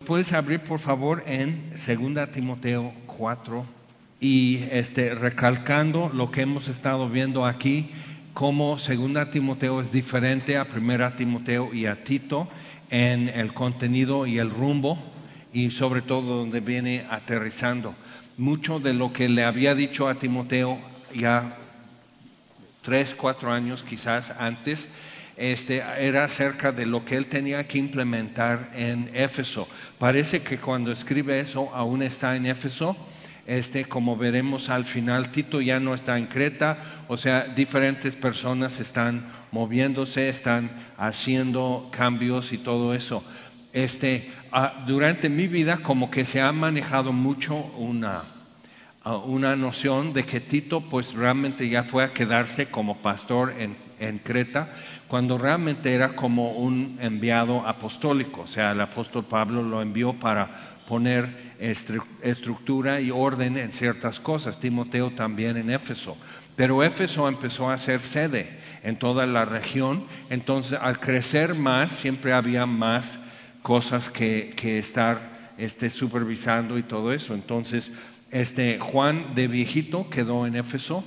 puedes abrir por favor en 2 Timoteo 4 y recalcando lo que hemos estado viendo aquí, cómo 2 Timoteo es diferente a 1 Timoteo y a Tito en el contenido y el rumbo, y sobre todo donde viene aterrizando. Mucho de lo que le había dicho a Timoteo ya 3-4 años quizás antes, era acerca de lo que él tenía que implementar en Éfeso. Parece que cuando escribe eso aún está en Éfeso. Como veremos al final, Tito ya no está en Creta, o sea, diferentes personas están moviéndose, están haciendo cambios y todo eso. Durante mi vida como que se ha manejado mucho una noción de que Tito pues realmente ya fue a quedarse como pastor en Creta, cuando realmente era como un enviado apostólico. O sea, el apóstol Pablo lo envió para poner estructura y orden en ciertas cosas. Timoteo también en Éfeso. Pero Éfeso empezó a ser sede en toda la región. Entonces, al crecer más, siempre había más cosas que estar supervisando y todo eso. Entonces, Juan de viejito quedó en Éfeso,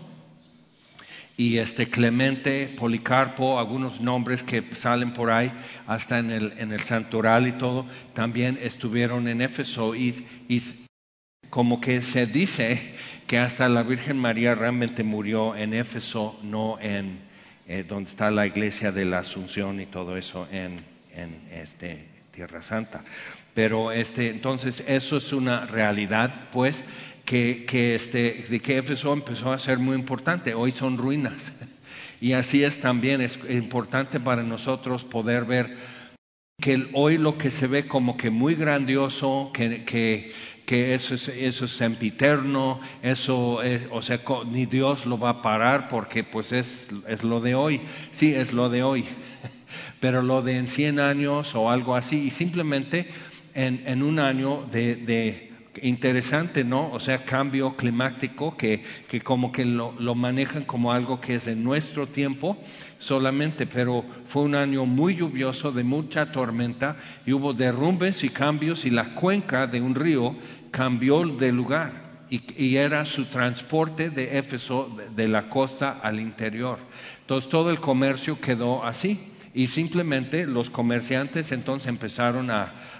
y Clemente, Policarpo, algunos nombres que salen por ahí, hasta en el santoral y todo, también estuvieron en Éfeso, y como que se dice que hasta la Virgen María realmente murió en Éfeso, no en donde está la iglesia de la Asunción y todo eso en Tierra Santa. Pero entonces eso es una realidad, pues, de que Éfeso empezó a ser muy importante. Hoy son ruinas. Y así es también, es importante para nosotros poder ver que hoy lo que se ve como que muy grandioso, que eso es sempiterno, eso es, o sea, ni Dios lo va a parar, porque pues es lo de hoy. Sí, es lo de hoy. Pero lo de en 100 años o algo así, y simplemente en un año de interesante, ¿no? O sea, cambio climático que como que lo manejan como algo que es de nuestro tiempo solamente, pero fue un año muy lluvioso, de mucha tormenta, y hubo derrumbes y cambios, y la cuenca de un río cambió de lugar, y era su transporte de Éfeso de la costa al interior. Entonces todo el comercio quedó así. Y simplemente los comerciantes entonces empezaron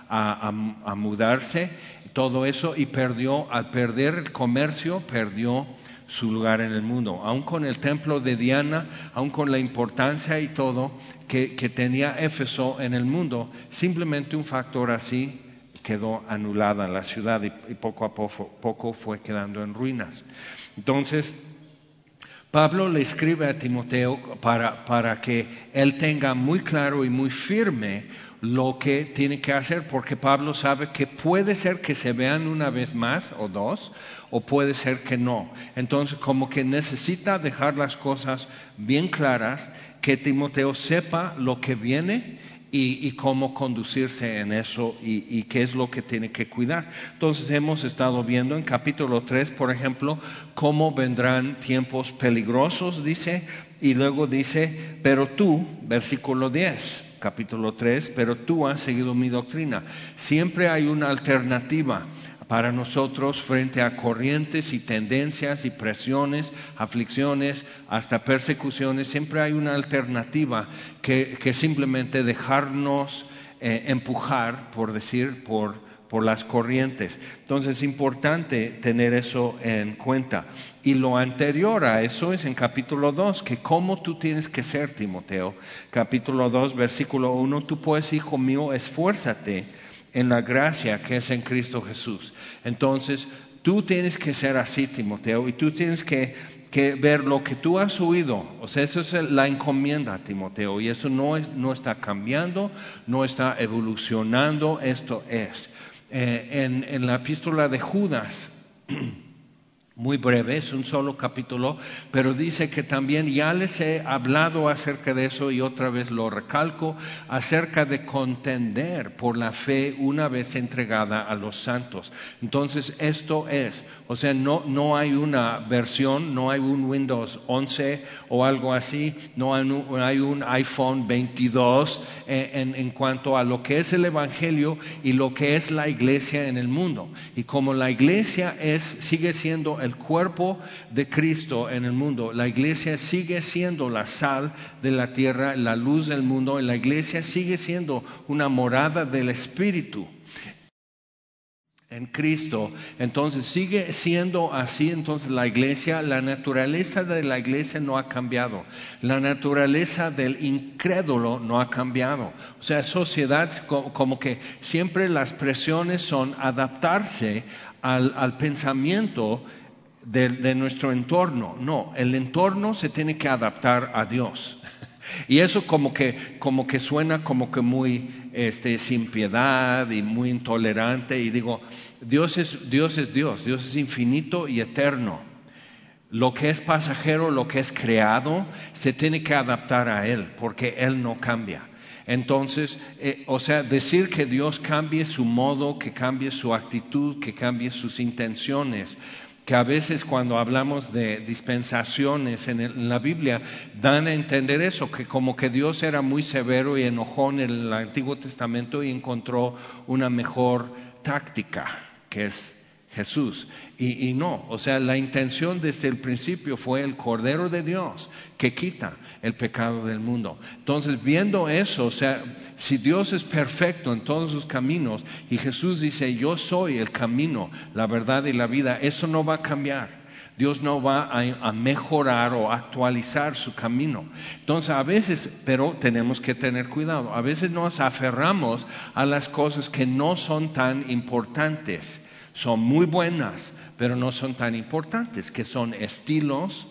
a mudarse, todo eso, y al perder el comercio, perdió su lugar en el mundo. Aún con el templo de Diana, aún con la importancia y todo que tenía Éfeso en el mundo, simplemente un factor así quedó anulada la ciudad, y poco a poco fue quedando en ruinas. Entonces, Pablo le escribe a Timoteo para que él tenga muy claro y muy firme lo que tiene que hacer, porque Pablo sabe que puede ser que se vean una vez más o dos, o puede ser que no. Entonces, como que necesita dejar las cosas bien claras, que Timoteo sepa lo que viene y cómo conducirse en eso, y qué es lo que tiene que cuidar. Entonces hemos estado viendo en capítulo 3, por ejemplo, cómo vendrán tiempos peligrosos, dice, y luego dice, pero tú, versículo 10, capítulo 3, pero tú has seguido mi doctrina. Siempre hay una alternativa para nosotros frente a corrientes y tendencias y presiones, aflicciones, hasta persecuciones. Siempre hay una alternativa que simplemente dejarnos empujar, por decir, por las corrientes. Entonces es importante tener eso en cuenta. Y lo anterior a eso es en capítulo 2, que cómo tú tienes que ser, Timoteo. Capítulo 2, versículo 1, tú pues, hijo mío, esfuérzate en la gracia que es en Cristo Jesús. Entonces, tú tienes que ser así, Timoteo, y tú tienes que ver lo que tú has oído. O sea, eso es la encomienda, Timoteo, y eso no está cambiando, no está evolucionando, esto es. En la epístola de Judas, muy breve, es un solo capítulo, pero dice que también ya les he hablado acerca de eso y otra vez lo recalco, acerca de contender por la fe una vez entregada a los santos. Entonces esto es, o sea, no hay una versión, no hay un Windows 11 o algo así, no hay un iPhone 22 en cuanto a lo que es el Evangelio y lo que es la iglesia en el mundo. Y como la iglesia sigue siendo el cuerpo de Cristo en el mundo, la iglesia sigue siendo la sal de la tierra, la luz del mundo, y la iglesia sigue siendo una morada del Espíritu en Cristo. Entonces sigue siendo así. Entonces la naturaleza de la iglesia no ha cambiado, la naturaleza del incrédulo no ha cambiado. O sea, sociedad como que siempre las presiones son adaptarse al pensamiento de nuestro entorno. No, el entorno se tiene que adaptar a Dios. Y eso como que suena como que muy sin piedad y muy intolerante. Y digo, Dios es Dios es infinito y eterno. Lo que es pasajero, lo que es creado, se tiene que adaptar a Él, porque Él no cambia. Entonces, decir que Dios cambie su modo, que cambie su actitud, que cambie sus intenciones, que a veces cuando hablamos de dispensaciones en la Biblia dan a entender eso, que como que Dios era muy severo y enojón en el Antiguo Testamento y encontró una mejor táctica, que es Jesús. Y no, o sea, la intención desde el principio fue el Cordero de Dios que quita el pecado del mundo. Entonces, viendo eso, o sea, si Dios es perfecto en todos sus caminos y Jesús dice, yo soy el camino, la verdad y la vida, eso no va a cambiar. Dios no va a mejorar o actualizar su camino. Entonces, a veces, pero tenemos que tener cuidado, a veces nos aferramos a las cosas que no son tan importantes. Son muy buenas, pero no son tan importantes, que son estilos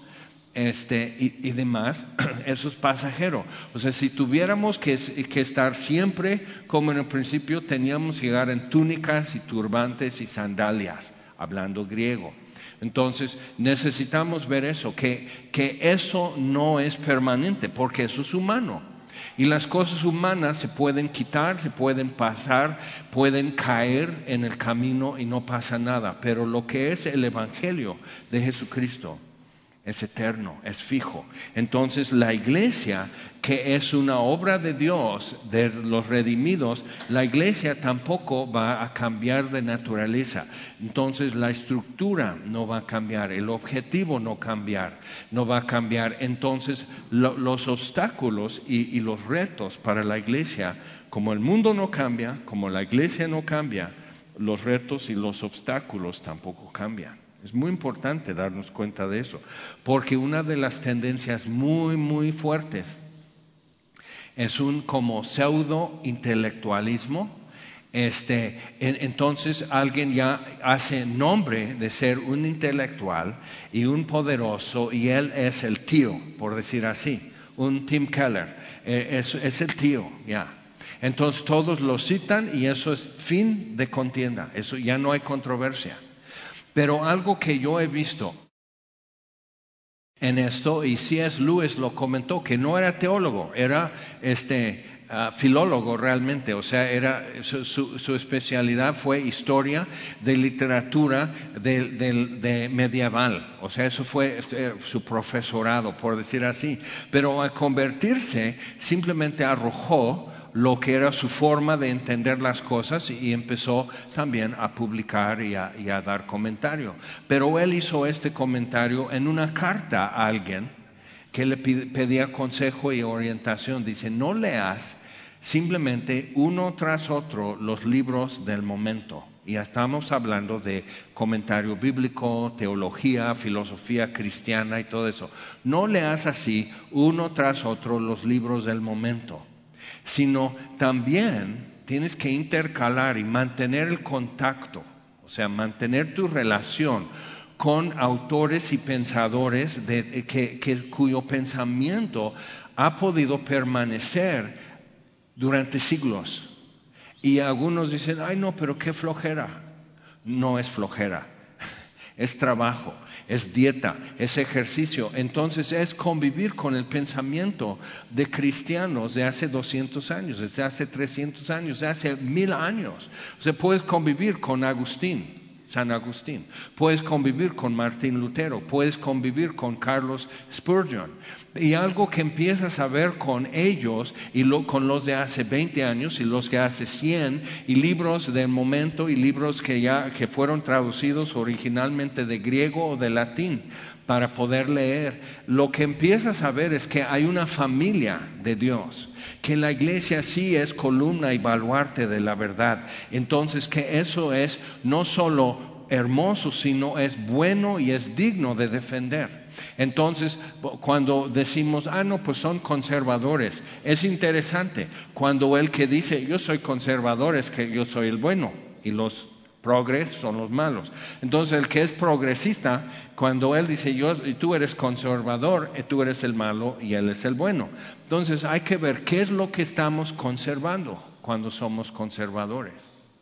y demás. Eso es pasajero. O sea, si tuviéramos que estar siempre como en el principio, teníamos que llegar en túnicas y turbantes y sandalias, hablando griego. Entonces necesitamos ver eso, que eso no es permanente, porque eso es humano. Y las cosas humanas se pueden quitar, se pueden pasar, pueden caer en el camino y no pasa nada. Pero lo que es el Evangelio de Jesucristo es eterno, es fijo. Entonces la iglesia, que es una obra de Dios, de los redimidos, la iglesia tampoco va a cambiar de naturaleza. Entonces la estructura no va a cambiar, el objetivo no va a cambiar. Entonces los obstáculos y los retos para la iglesia, como el mundo no cambia, como la iglesia no cambia, los retos y los obstáculos tampoco cambian. Es muy importante darnos cuenta de eso, porque una de las tendencias muy, muy fuertes es un como pseudo intelectualismo. Entonces alguien ya hace nombre de ser un intelectual y un poderoso, y él es el tío, por decir así, un Tim Keller, es el tío, ya. Entonces todos lo citan y eso es fin de contienda, eso ya no hay controversia. Pero algo que yo he visto en esto, y C.S. Lewis lo comentó, que no era teólogo, era filólogo realmente. O sea, su especialidad fue historia de literatura de medieval. O sea, eso fue su profesorado, por decir así. Pero al convertirse, simplemente arrojó lo que era su forma de entender las cosas y empezó también a publicar y a dar comentario. Pero él hizo este comentario en una carta a alguien que le pedía consejo y orientación. Dice, no leas simplemente uno tras otro los libros del momento. Y ya estamos hablando de comentario bíblico, teología, filosofía cristiana y todo eso. No leas así uno tras otro los libros del momento, sino también tienes que intercalar y mantener el contacto, o sea, mantener tu relación con autores y pensadores cuyo pensamiento ha podido permanecer durante siglos. Y algunos dicen, ay no, pero qué flojera. No es flojera, es trabajo. es dieta, es ejercicio. Entonces es convivir con el pensamiento de cristianos de hace 200 años, de hace 300 años, de hace 1000 años. O sea, puedes convivir con San Agustín, puedes convivir con Martín Lutero, puedes convivir con Carlos Spurgeon. Y algo que empiezas a ver con ellos y con los de hace 20 años y los que hace 100 y libros del momento y libros que fueron traducidos originalmente de griego o de latín para poder leer, lo que empiezas a ver es que hay una familia de Dios, que la iglesia sí es columna y baluarte de la verdad. Entonces que eso es no solo hermoso, sino es bueno y es digno de defender. Entonces, cuando decimos, no, pues son conservadores, es interesante. Cuando el que dice, yo soy conservador, es que yo soy el bueno, y los progres son los malos. Entonces, el que es progresista, cuando él dice, tú eres conservador, tú eres el malo y él es el bueno. Entonces, hay que ver qué es lo que estamos conservando cuando somos conservadores.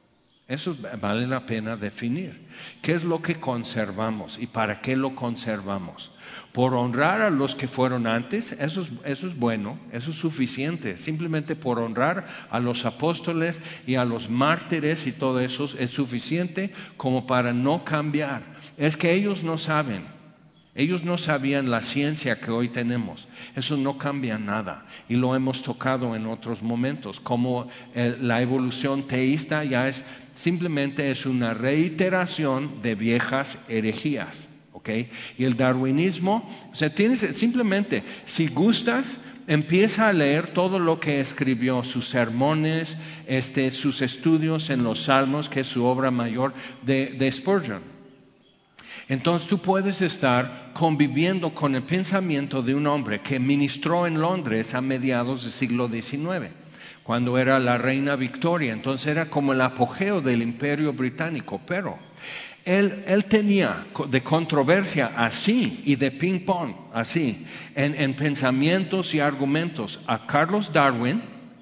Eso vale la pena definir. ¿Qué es lo que conservamos y para qué lo conservamos? Por honrar a los que fueron antes, eso es bueno, eso es suficiente. Simplemente por honrar a los apóstoles y a los mártires y todo eso es suficiente como para no cambiar. Es que ellos no saben. Ellos no sabían la ciencia que hoy tenemos. Eso no cambia nada. Y lo hemos tocado en otros momentos. Como la evolución teísta ya simplemente es una reiteración de viejas herejías. ¿Okay? Y el darwinismo, o sea, simplemente, si gustas, empieza a leer todo lo que escribió, sus sermones, sus estudios en los Salmos, que es su obra mayor de Spurgeon. Entonces tú puedes estar conviviendo con el pensamiento de un hombre que ministró en Londres a mediados del siglo XIX, cuando era la reina Victoria. Entonces era como el apogeo del Imperio Británico, pero él tenía de controversia así y de ping pong así en pensamientos y argumentos a Charles Darwin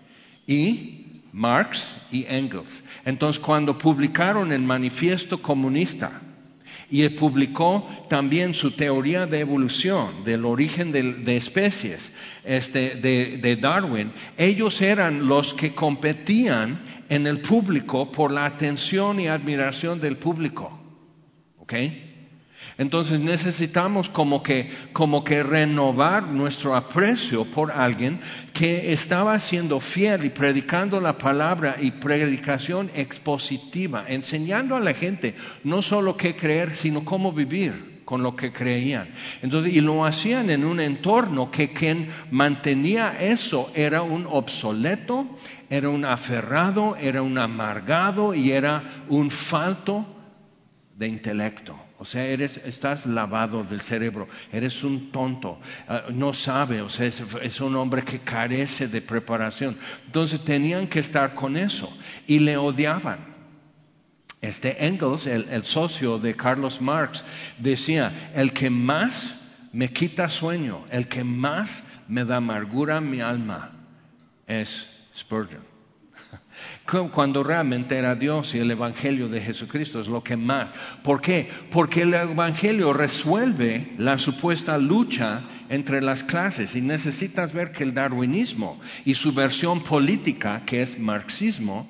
y Marx y Engels. Entonces cuando publicaron el Manifiesto Comunista y publicó también su teoría de evolución, del origen de especies de Darwin, ellos eran los que competían en el público por la atención y admiración del público. ¿Okay? Entonces necesitamos como que renovar nuestro aprecio por alguien que estaba siendo fiel y predicando la palabra y predicación expositiva, enseñando a la gente no solo qué creer, sino cómo vivir con lo que creían. Entonces, y lo hacían en un entorno que quien mantenía eso era un obsoleto, era un aferrado, era un amargado y era un falto de intelecto. O sea, estás lavado del cerebro, eres un tonto, no sabe, o sea, es un hombre que carece de preparación. Entonces tenían que estar con eso y le odiaban. Engels, el socio de Carlos Marx, decía, el que más me quita sueño, el que más me da amargura a mi alma es Spurgeon. Cuando realmente era Dios y el Evangelio de Jesucristo es lo que más. ¿Por qué? Porque el Evangelio resuelve la supuesta lucha entre las clases y necesitas ver que el darwinismo y su versión política, que es marxismo,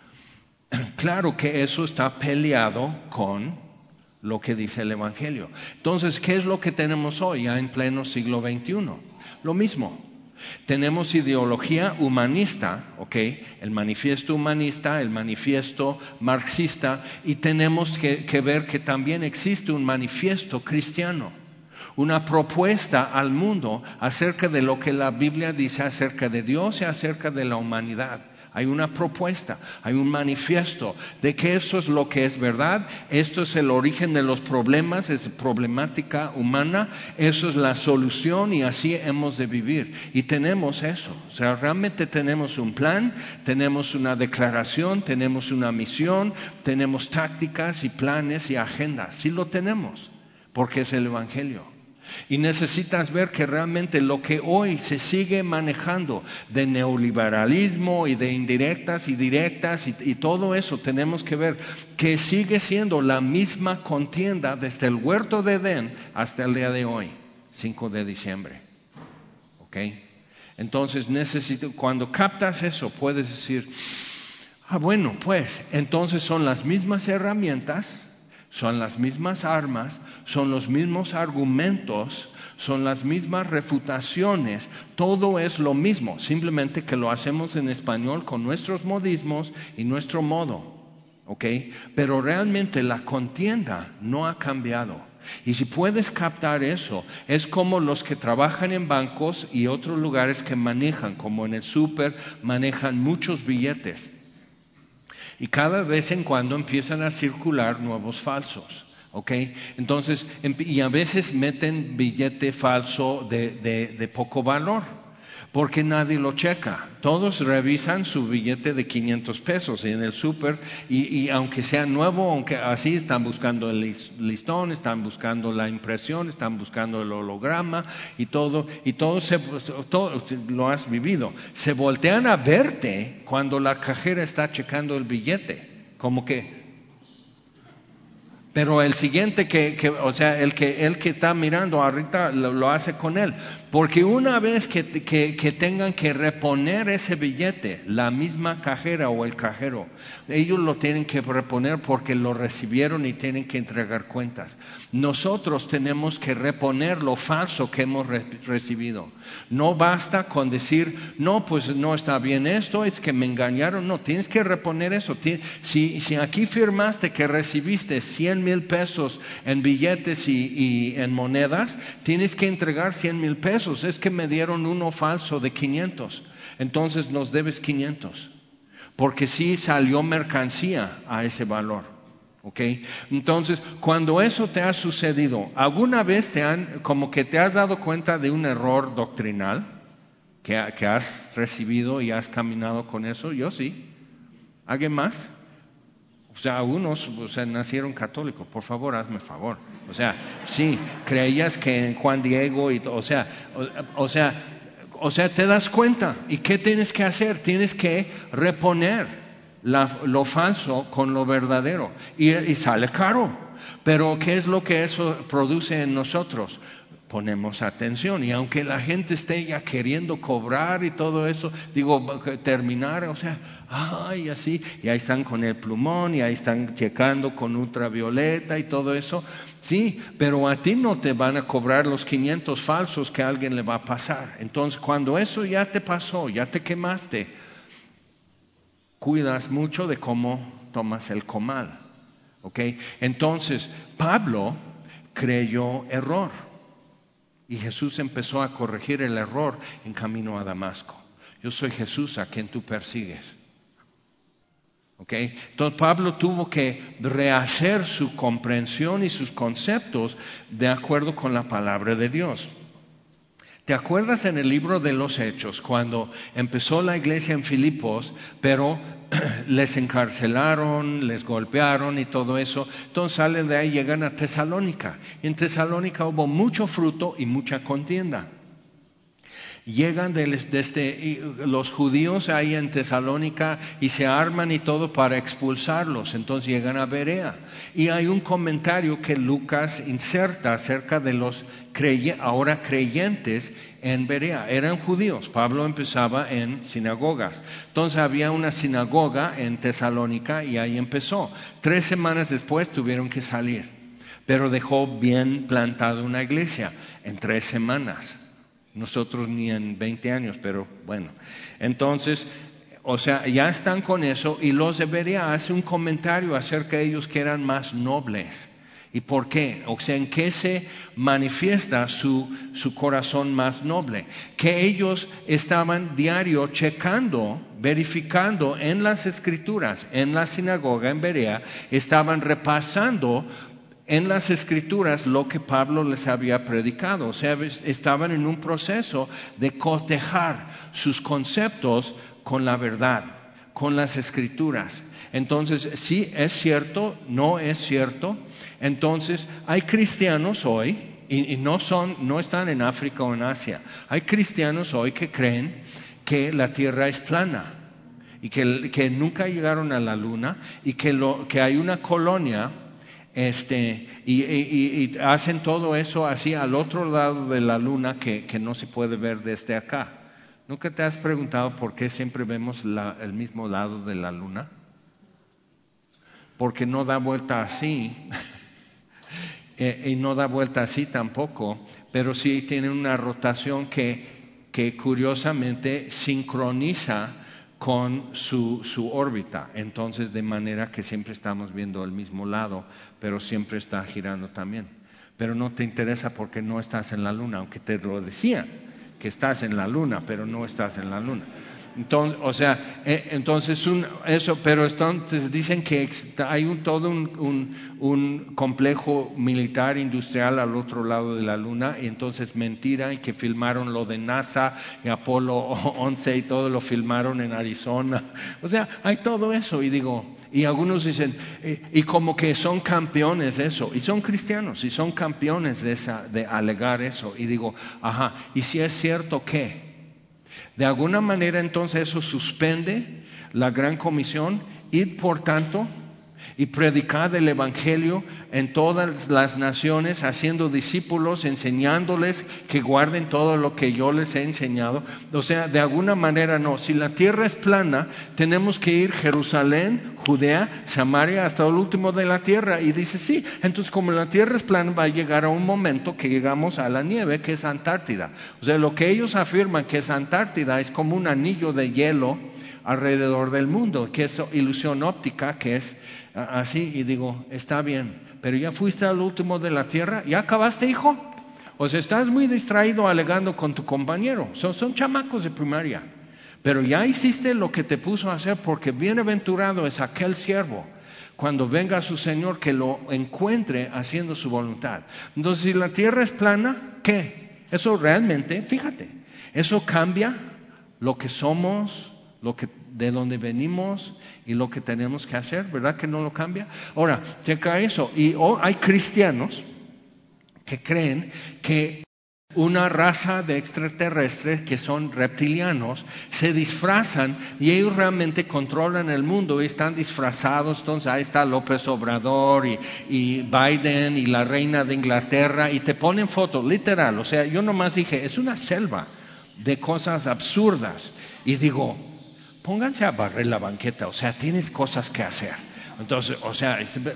claro que eso está peleado con lo que dice el Evangelio. Entonces, ¿qué es lo que tenemos hoy ya en pleno siglo XXI? Lo mismo. Tenemos ideología humanista, ¿okay? El manifiesto humanista, el manifiesto marxista, y tenemos que ver que también existe un manifiesto cristiano, una propuesta al mundo acerca de lo que la Biblia dice acerca de Dios y acerca de la humanidad. Hay una propuesta, hay un manifiesto de que eso es lo que es verdad, esto es el origen de los problemas, es problemática humana, eso es la solución y así hemos de vivir. Y tenemos eso, o sea, realmente tenemos un plan, tenemos una declaración, tenemos una misión, tenemos tácticas y planes y agendas, sí lo tenemos, porque es el Evangelio. Y necesitas ver que realmente lo que hoy se sigue manejando de neoliberalismo y de indirectas y directas y todo eso, tenemos que ver que sigue siendo la misma contienda desde el huerto de Edén hasta el día de hoy, 5 de diciembre. ¿Ok? Entonces cuando captas eso, puedes decir, bueno, pues entonces son las mismas herramientas, son las mismas armas, son los mismos argumentos, son las mismas refutaciones, todo es lo mismo, simplemente que lo hacemos en español con nuestros modismos y nuestro modo, ¿ok? Pero realmente la contienda no ha cambiado. Y si puedes captar eso, es como los que trabajan en bancos y otros lugares que manejan, como en el súper, manejan muchos billetes. Y cada vez en cuando empiezan a circular nuevos falsos, ¿ok? Entonces, y a veces meten billete falso de poco valor, porque nadie lo checa. Todos revisan su billete de 500 pesos en el súper y aunque sea nuevo, aunque así están buscando el listón, están buscando la impresión, están buscando el holograma y todo lo has vivido. Se voltean a verte cuando la cajera está checando el billete, como que... Pero el siguiente o sea, el que está mirando ahorita lo hace con él. Porque una vez que tengan que reponer ese billete, la misma cajera o el cajero, ellos lo tienen que reponer porque lo recibieron y tienen que entregar cuentas. Nosotros tenemos que reponer lo falso que hemos recibido. No basta con decir, no, pues no está bien esto, es que me engañaron. No, tienes que reponer eso. Si aquí firmaste que recibiste 100,000 pesos en billetes y en monedas, tienes que entregar 100,000 pesos. Es que me dieron uno falso de 500, entonces nos debes 500, porque sí salió mercancía a ese valor. ¿Ok? Entonces, cuando eso te ha sucedido, ¿alguna vez como que te has dado cuenta de un error doctrinal que has recibido y has caminado con eso? Yo sí. ¿Alguien más? O sea, algunos nacieron católicos, por favor, hazme favor. O sea, sí, creías que en Juan Diego o sea, te das cuenta. ¿Y qué tienes que hacer? Tienes que reponer lo falso con lo verdadero. Y sale caro. Pero ¿qué es lo que eso produce en nosotros? Ponemos atención, y aunque la gente esté ya queriendo cobrar y todo eso, terminar, o sea, y así, y ahí están con el plumón, y ahí están checando con ultravioleta y todo eso, sí, pero a ti no te van a cobrar los 500 falsos que a alguien le va a pasar. Entonces, cuando eso ya te pasó, ya te quemaste, cuidas mucho de cómo tomas el comal, ¿ok? Entonces, Pablo creyó error. Y Jesús empezó a corregir el error en camino a Damasco. Yo soy Jesús a quien tú persigues. ¿Ok? Entonces Pablo tuvo que rehacer su comprensión y sus conceptos de acuerdo con la palabra de Dios. ¿Te acuerdas en el libro de los Hechos cuando empezó la iglesia en Filipos, pero les encarcelaron, les golpearon y todo eso? Entonces salen de ahí, llegan a Tesalónica. Y en Tesalónica hubo mucho fruto y mucha contienda. Llegan desde los judíos ahí en Tesalónica y se arman y todo para expulsarlos. Entonces llegan a Berea. Y hay un comentario que Lucas inserta acerca de los ahora creyentes en Berea. Eran judíos. Pablo empezaba en sinagogas. Entonces había una sinagoga en Tesalónica y ahí empezó. 3 semanas después tuvieron que salir. Pero dejó bien plantada una iglesia en 3 semanas. Nosotros ni en 20 años, pero bueno. Entonces, o sea, ya están con eso, y los de Berea hacen un comentario acerca de ellos que eran más nobles. ¿Y por qué? O sea, ¿en qué se manifiesta su corazón más noble? Que ellos estaban diario checando, verificando en las Escrituras, en la sinagoga en Berea, estaban repasando en las Escrituras lo que Pablo les había predicado. O sea, estaban en un proceso de cotejar sus conceptos con la verdad, con las Escrituras. Entonces, sí es cierto, no es cierto. Entonces, hay cristianos hoy y no están en África o en Asia. Hay cristianos hoy que creen que la Tierra es plana y que nunca llegaron a la Luna y que hay una colonia y hacen todo eso así al otro lado de la Luna que no se puede ver desde acá. ¿Nunca te has preguntado por qué siempre vemos el mismo lado de la Luna? Porque no da vuelta así y no da vuelta así tampoco, pero sí tiene una rotación que curiosamente sincroniza con su órbita. Entonces, de manera que siempre estamos viendo el mismo lado, pero siempre está girando también. Pero no te interesa porque no estás en la Luna, aunque te lo decían, que estás en la Luna, pero no estás en la Luna. Entonces, pero entonces dicen que hay todo un complejo militar industrial al otro lado de la Luna, y entonces mentira, y que filmaron lo de NASA y Apolo 11 y todo lo filmaron en Arizona. O sea, hay todo eso, y algunos dicen, y como que son campeones de eso, y son cristianos, y son campeones de alegar eso, y digo, ajá, y si es cierto que de alguna manera entonces eso suspende la gran comisión, id por tanto y predicad el evangelio en todas las naciones, haciendo discípulos, enseñándoles que guarden todo lo que yo les he enseñado. O sea, de alguna manera no. Si la tierra es plana, tenemos que ir Jerusalén, Judea, Samaria, hasta el último de la tierra. Y dice, sí, entonces como la tierra es plana, va a llegar a un momento que llegamos a la nieve, que es Antártida. O sea, lo que ellos afirman que es Antártida es como un anillo de hielo alrededor del mundo, que es ilusión óptica, que es así. Y digo, está bien, pero ya fuiste al último de la tierra, ¿ya acabaste, hijo? O sea, estás muy distraído alegando con tu compañero, son chamacos de primaria, pero ya hiciste lo que te puso a hacer, porque bienaventurado es aquel siervo cuando venga su Señor, que lo encuentre haciendo su voluntad. Entonces, si la tierra es plana, ¿qué? Eso realmente, fíjate, eso cambia lo que somos, de donde venimos y lo que tenemos que hacer, ¿verdad que no lo cambia? Ahora, checa eso. Y hay cristianos que creen que una raza de extraterrestres que son reptilianos se disfrazan y ellos realmente controlan el mundo y están disfrazados. Entonces ahí está López Obrador y Biden y la reina de Inglaterra, y te ponen fotos, literal. O sea, yo nomás dije, es una selva de cosas absurdas, y digo, pónganse a barrer la banqueta, o sea, tienes cosas que hacer. Entonces, o sea,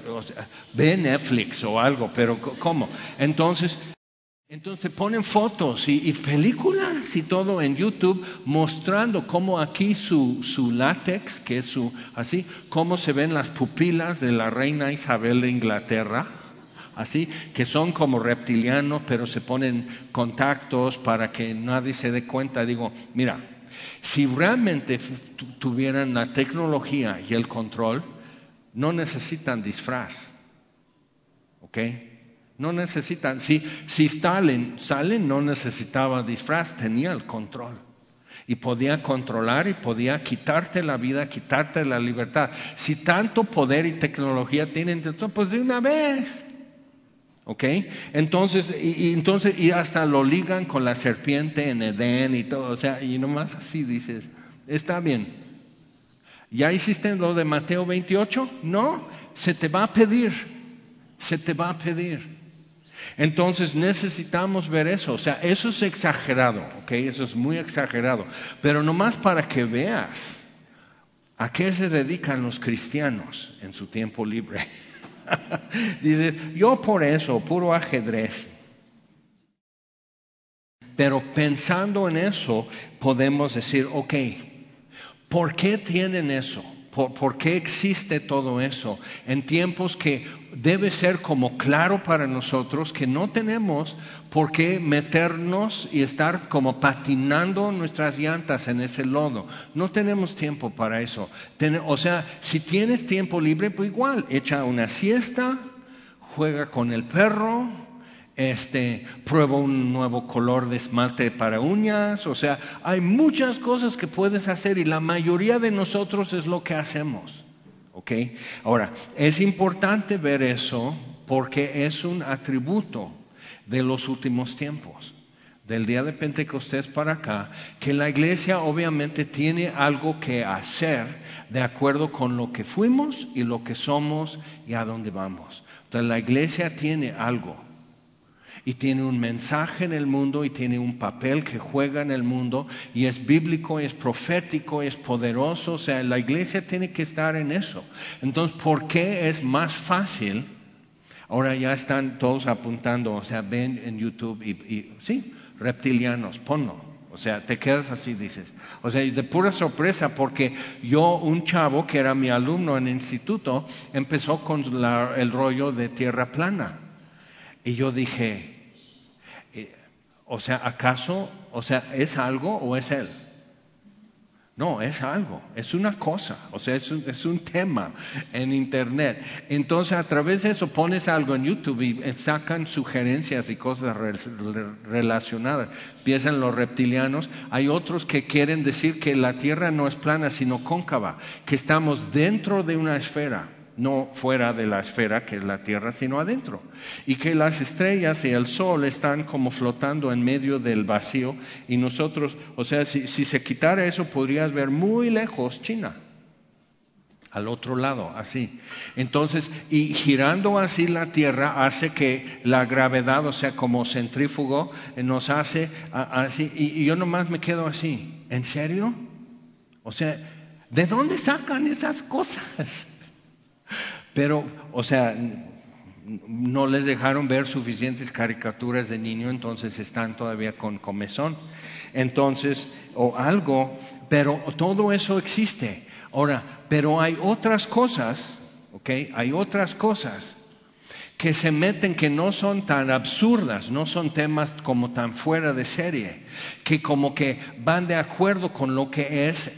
ve Netflix o algo, pero ¿cómo? Entonces ponen fotos y películas y todo en YouTube, mostrando cómo aquí su látex, que es así, cómo se ven las pupilas de la reina Isabel de Inglaterra, así, que son como reptilianos, pero se ponen contactos para que nadie se dé cuenta. Digo, mira, si realmente tuvieran la tecnología y el control, no necesitan disfraz, ¿ok? No necesitan. Si Stalin no necesitaba disfraz, tenía el control y podía controlar y podía quitarte la vida, quitarte la libertad. Si tanto poder y tecnología tienen, pues de una vez. ¿Ok? Entonces, y hasta lo ligan con la serpiente en Edén y todo, o sea, y nomás así dices, está bien. ¿Ya hiciste lo de Mateo 28? No, se te va a pedir. Entonces necesitamos ver eso, o sea, eso es exagerado, ¿ok? Eso es muy exagerado, pero nomás para que veas a qué se dedican los cristianos en su tiempo libre. Dices, yo por eso, puro ajedrez. Pero pensando en eso, podemos decir, ok, ¿por qué tienen eso? ¿Por qué existe todo eso? En tiempos que debe ser como claro para nosotros que no tenemos por qué meternos y estar como patinando nuestras llantas en ese lodo. No tenemos tiempo para eso. O sea, si tienes tiempo libre, pues igual, echa una siesta, juega con el perro, prueba un nuevo color de esmalte para uñas. O sea, hay muchas cosas que puedes hacer y la mayoría de nosotros es lo que hacemos, ¿ok? Ahora, es importante ver eso porque es un atributo de los últimos tiempos, del día de Pentecostés para acá, que la iglesia obviamente tiene algo que hacer de acuerdo con lo que fuimos y lo que somos y a dónde vamos. Entonces la iglesia tiene algo y tiene un mensaje en el mundo y tiene un papel que juega en el mundo y es bíblico, y es profético, y es poderoso. O sea, la iglesia tiene que estar en eso. Entonces, ¿por qué es más fácil? Ahora ya están todos apuntando, o sea, ven en YouTube y sí, reptilianos, ponlo. O sea, te quedas así, dices. O sea, de pura sorpresa, porque un chavo que era mi alumno en el instituto, empezó con el rollo de tierra plana. Y yo dije, o sea, ¿acaso, es algo o es él? No, es algo, es una cosa, o sea, es un tema en internet. Entonces, a través de eso pones algo en YouTube y sacan sugerencias y cosas relacionadas. Empiezan los reptilianos. Hay otros que quieren decir que la Tierra no es plana, sino cóncava, que estamos dentro de una esfera, no fuera de la esfera que es la Tierra, sino adentro. Y que las estrellas y el Sol están como flotando en medio del vacío. Y nosotros, o sea, si se quitara eso, podrías ver muy lejos China, al otro lado, así. Entonces, y girando así la Tierra hace que la gravedad, o sea, como centrífugo, nos hace así. Y yo nomás me quedo así. ¿En serio? O sea, ¿de dónde sacan esas cosas? Pero, o sea, no les dejaron ver suficientes caricaturas de niño, entonces están todavía con comezón. Entonces, o algo, pero todo eso existe. Ahora, pero hay otras cosas, ¿ok? Hay otras cosas que se meten, que no son tan absurdas, no son temas como tan fuera de serie, que como que van de acuerdo con lo que es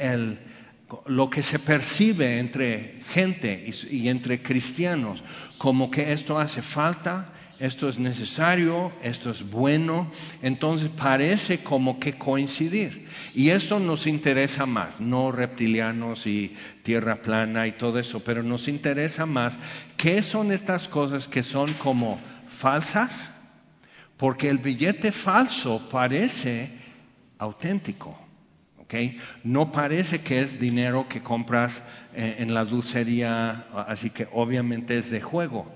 lo que se percibe entre gente y entre cristianos, como que esto hace falta, esto es necesario, esto es bueno. Entonces parece como que coincidir, y eso nos interesa más, no reptilianos y tierra plana y todo eso, pero nos interesa más qué son estas cosas que son como falsas, porque el billete falso parece auténtico. ¿Okay? No parece que es dinero que compras en la dulcería, así que obviamente es de juego,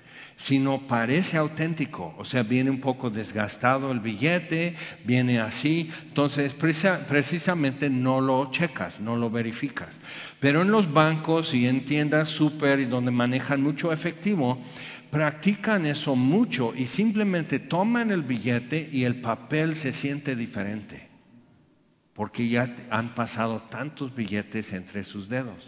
sino parece auténtico. O sea, viene un poco desgastado el billete, viene así, entonces precisamente no lo checas, no lo verificas. Pero en los bancos y en tiendas súper y donde manejan mucho efectivo, practican eso mucho y simplemente toman el billete y el papel se siente diferente, porque ya han pasado tantos billetes entre sus dedos.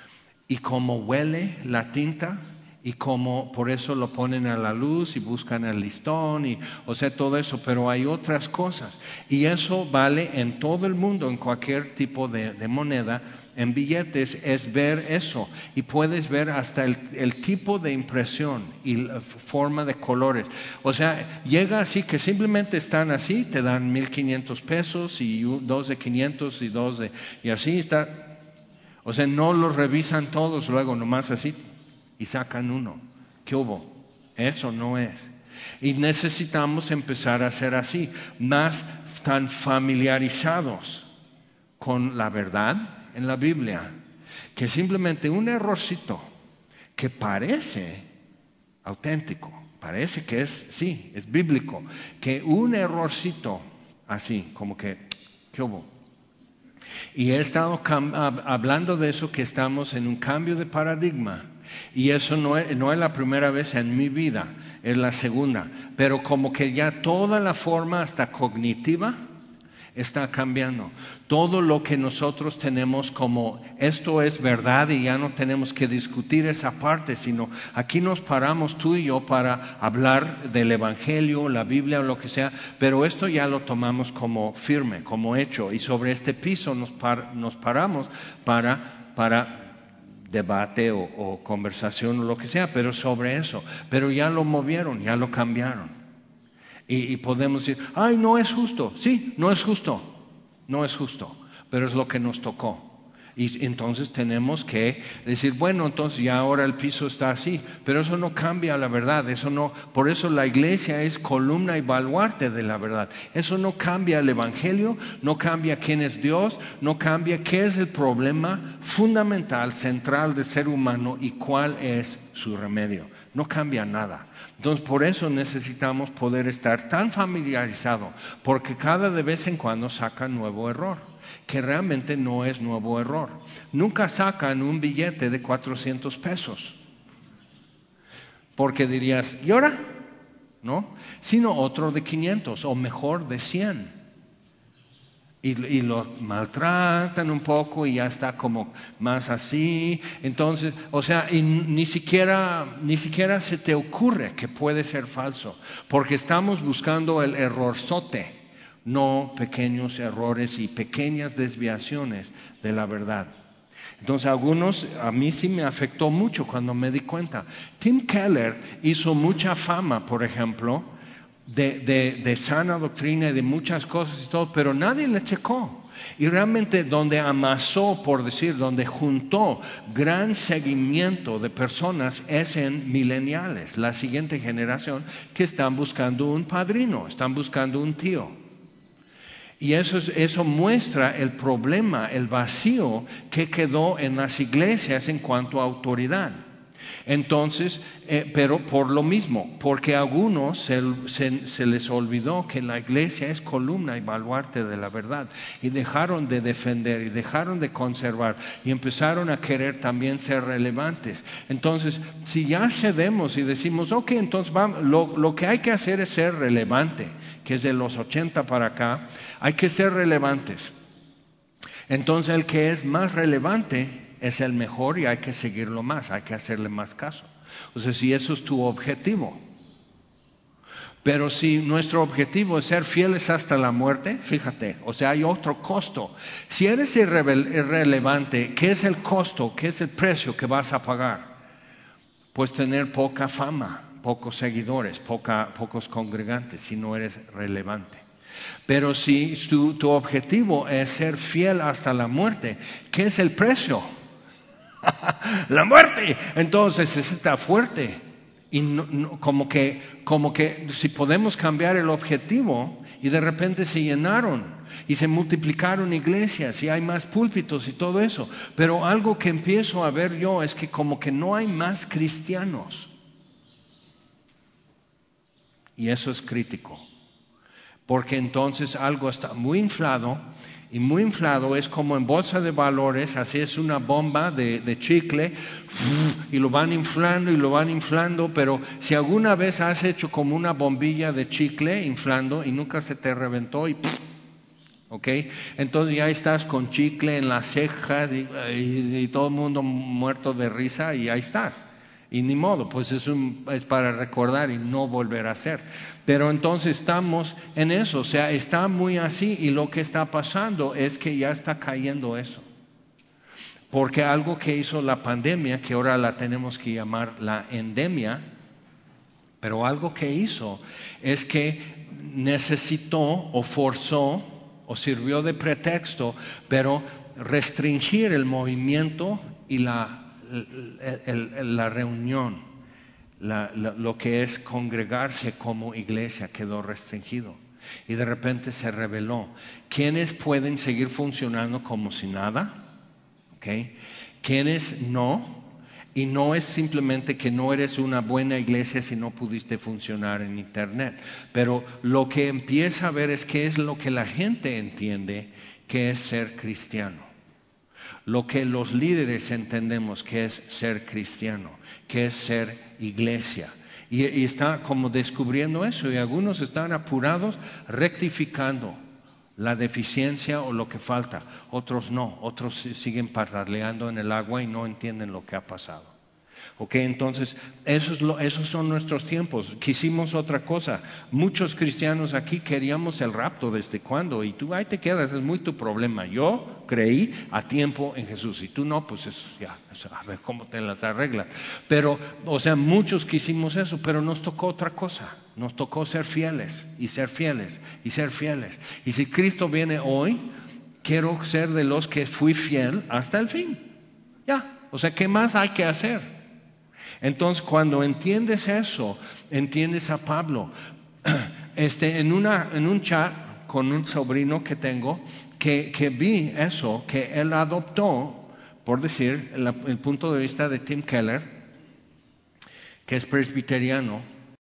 Y como huele la tinta, y como por eso lo ponen a la luz y buscan el listón, y, o sea, todo eso, pero hay otras cosas. Y eso vale en todo el mundo, en cualquier tipo de moneda, en billetes, es ver eso. Y puedes ver hasta el tipo de impresión y la forma de colores. O sea, llega así que simplemente están así, te dan 1,500 pesos y dos de 500 y dos de... Y así está. O sea, no los revisan todos luego, nomás así, y sacan uno. ¿Qué hubo? Eso no es. Y necesitamos empezar a hacer así, más tan familiarizados con la verdad en la Biblia, que simplemente un errorcito que parece auténtico, parece que es bíblico, que un errorcito así, como que, ¿qué hubo? Y he estado hablando de eso, que estamos en un cambio de paradigma, y eso no es la primera vez en mi vida, es la segunda, pero como que ya toda la forma hasta cognitiva está cambiando. Todo lo que nosotros tenemos como esto es verdad y ya no tenemos que discutir esa parte, sino aquí nos paramos tú y yo para hablar del Evangelio, la Biblia o lo que sea, pero esto ya lo tomamos como firme, como hecho, y sobre este piso nos paramos para debate o conversación o lo que sea, pero sobre eso. Pero ya lo movieron, ya lo cambiaron. Y podemos decir, no es justo. Sí, no es justo, pero es lo que nos tocó. Y entonces tenemos que decir, bueno, entonces ya ahora el piso está así, pero eso no cambia la verdad, por eso la iglesia es columna y baluarte de la verdad. Eso no cambia el evangelio, no cambia quién es Dios, no cambia qué es el problema fundamental, central del ser humano y cuál es su remedio. No cambia nada. Entonces por eso necesitamos poder estar tan familiarizados, porque cada de vez en cuando sacan nuevo error, que realmente no es nuevo error. Nunca sacan un billete de 400 pesos, porque dirías, ¿y ahora? ¿No? Sino otro de 500 o mejor de 100. Y lo maltratan un poco y ya está como más así. Entonces, o sea, y ni siquiera se te ocurre que puede ser falso, porque estamos buscando el errorzote, no pequeños errores y pequeñas desviaciones de la verdad. Entonces a mí sí me afectó mucho cuando me di cuenta. Tim Keller hizo mucha fama, por ejemplo, de sana doctrina y de muchas cosas y todo, pero nadie le checó. Y realmente donde amasó, por decir, donde juntó gran seguimiento de personas es en millennials, la siguiente generación, que están buscando un padrino, están buscando un tío. Y eso muestra el problema, el vacío que quedó en las iglesias en cuanto a autoridad. Entonces, pero por lo mismo, porque a algunos se les olvidó que la iglesia es columna y baluarte de la verdad, y dejaron de defender y dejaron de conservar y empezaron a querer también ser relevantes. Entonces, si ya cedemos y decimos, ok, entonces lo que hay que hacer es ser relevante, que es de los 80 para acá, hay que ser relevantes. Entonces el que es más relevante es el mejor y hay que seguirlo más, hay que hacerle más caso. O sea, si eso es tu objetivo. Pero si nuestro objetivo es ser fieles hasta la muerte, fíjate, o sea, hay otro costo. Si eres irrelevante, ¿qué es el costo? ¿Qué es el precio que vas a pagar? Pues tener poca fama, pocos seguidores, pocos congregantes, si no eres relevante. Pero si tu objetivo es ser fiel hasta la muerte, ¿qué es el precio? La muerte. Entonces está fuerte. Y como que si podemos cambiar el objetivo y de repente se llenaron y se multiplicaron iglesias y hay más púlpitos y todo eso. Pero algo que empiezo a ver yo es que como que no hay más cristianos. Y eso es crítico. Porque entonces algo está muy inflado, y muy inflado es como en bolsa de valores, así es una bomba de chicle, y lo van inflando, pero si alguna vez has hecho como una bombilla de chicle inflando y nunca se te reventó y ¿ok? Entonces ya estás con chicle en las cejas y todo el mundo muerto de risa y ahí estás. Y ni modo, pues es para recordar y no volver a hacer. Pero entonces estamos en eso, o sea, está muy así y lo que está pasando es que ya está cayendo eso. Porque algo que hizo la pandemia, que ahora la tenemos que llamar la endemia, pero algo que hizo es que necesitó o forzó o sirvió de pretexto, pero restringir el movimiento y la reunión, lo que es congregarse como iglesia quedó restringido y de repente se reveló. ¿Quiénes pueden seguir funcionando como si nada? ¿Okay? ¿Quiénes no? Y no es simplemente que no eres una buena iglesia si no pudiste funcionar en internet, pero lo que empieza a ver es qué es lo que la gente entiende que es ser cristiano. Lo que los líderes entendemos que es ser cristiano, que es ser iglesia. Y está como descubriendo eso y algunos están apurados rectificando la deficiencia o lo que falta. Otros no, otros siguen parraleando en el agua y no entienden lo que ha pasado. Ok, entonces esos son nuestros tiempos. Quisimos otra cosa. Muchos cristianos aquí queríamos el rapto. ¿Desde cuándo? Y tú ahí te quedas, es muy tu problema. Yo creí a tiempo en Jesús y tú no, pues eso, ya, a ver cómo te las arreglas. Pero, o sea, muchos quisimos eso, pero nos tocó otra cosa. Nos tocó ser fieles y ser fieles y ser fieles. Y si Cristo viene hoy, quiero ser de los que fui fiel hasta el fin. Ya, o sea, ¿qué más hay que hacer? Entonces, cuando entiendes eso, entiendes a Pablo. En un chat con un sobrino que tengo, que vi eso, que él adoptó, por decir, el punto de vista de Tim Keller, que es presbiteriano.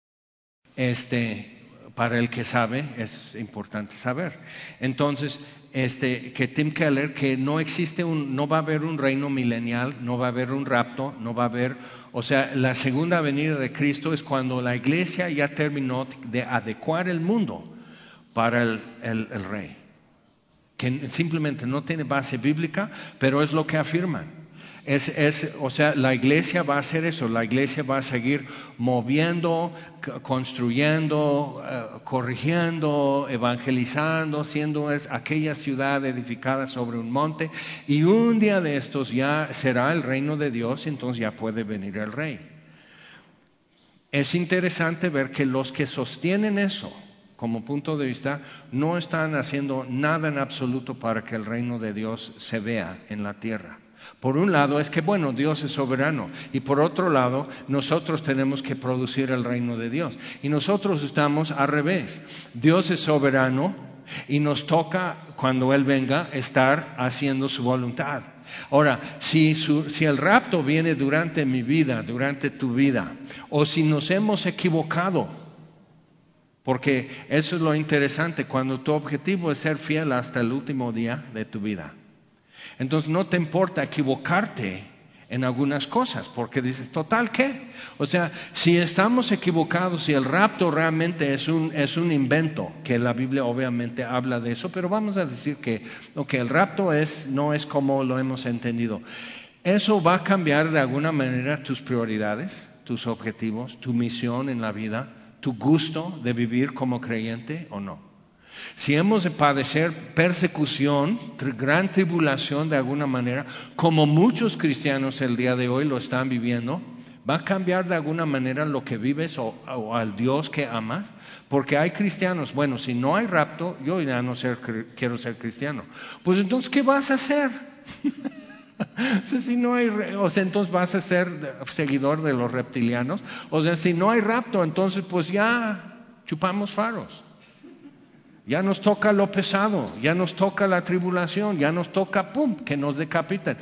Para el que sabe, es importante saber. Entonces, que Tim Keller, que no va a haber un reino milenial, no va a haber un rapto, no va a haber, o sea, la segunda venida de Cristo es cuando la iglesia ya terminó de adecuar el mundo para el rey, que simplemente no tiene base bíblica, pero es lo que afirman. O sea, la iglesia va a hacer eso, la iglesia va a seguir moviendo, construyendo, corrigiendo, evangelizando, siendo aquella ciudad edificada sobre un monte, y un día de estos ya será el reino de Dios, entonces ya puede venir el rey. Es interesante ver que los que sostienen eso como punto de vista no están haciendo nada en absoluto para que el reino de Dios se vea en la tierra. Por un lado es que, bueno, Dios es soberano, y por otro lado, nosotros tenemos que producir el reino de Dios. Y nosotros estamos al revés. Dios es soberano y nos toca, cuando Él venga, estar haciendo su voluntad. Ahora, si el rapto viene durante mi vida, durante tu vida, o si nos hemos equivocado, porque eso es lo interesante, cuando tu objetivo es ser fiel hasta el último día de tu vida. Entonces no te importa equivocarte en algunas cosas, porque dices, ¿total qué? O sea, si estamos equivocados, si el rapto realmente es un invento, que la Biblia obviamente habla de eso, pero vamos a decir que el rapto no es como lo hemos entendido. ¿Eso va a cambiar de alguna manera tus prioridades, tus objetivos, tu misión en la vida, tu gusto de vivir como creyente o no? Si hemos de padecer persecución, gran tribulación de alguna manera, como muchos cristianos el día de hoy lo están viviendo, ¿va a cambiar de alguna manera lo que vives o al Dios que amas? Porque hay cristianos, bueno, si no hay rapto, yo ya no quiero ser cristiano. Pues entonces, ¿qué vas a hacer? Si no hay, o sea, entonces vas a ser seguidor de los reptilianos. O sea, si no hay rapto, entonces pues ya chupamos faros. Ya nos toca lo pesado, ya nos toca la tribulación, ya nos toca, ¡pum!, que nos decapiten.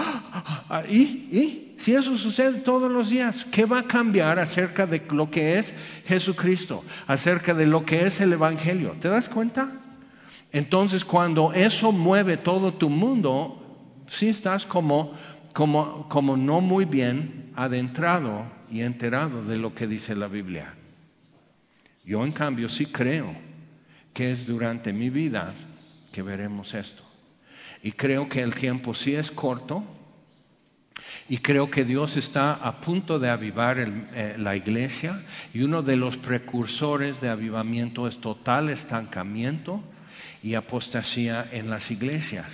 ¿Y? Si eso sucede todos los días, ¿qué va a cambiar acerca de lo que es Jesucristo? Acerca de lo que es el Evangelio. ¿Te das cuenta? Entonces, cuando eso mueve todo tu mundo, sí estás como no muy bien adentrado y enterado de lo que dice la Biblia. Yo, en cambio, sí creo que es durante mi vida que veremos esto. Y creo que el tiempo sí es corto, y creo que Dios está a punto de avivar la iglesia, y uno de los precursores de avivamiento es total estancamiento y apostasía en las iglesias,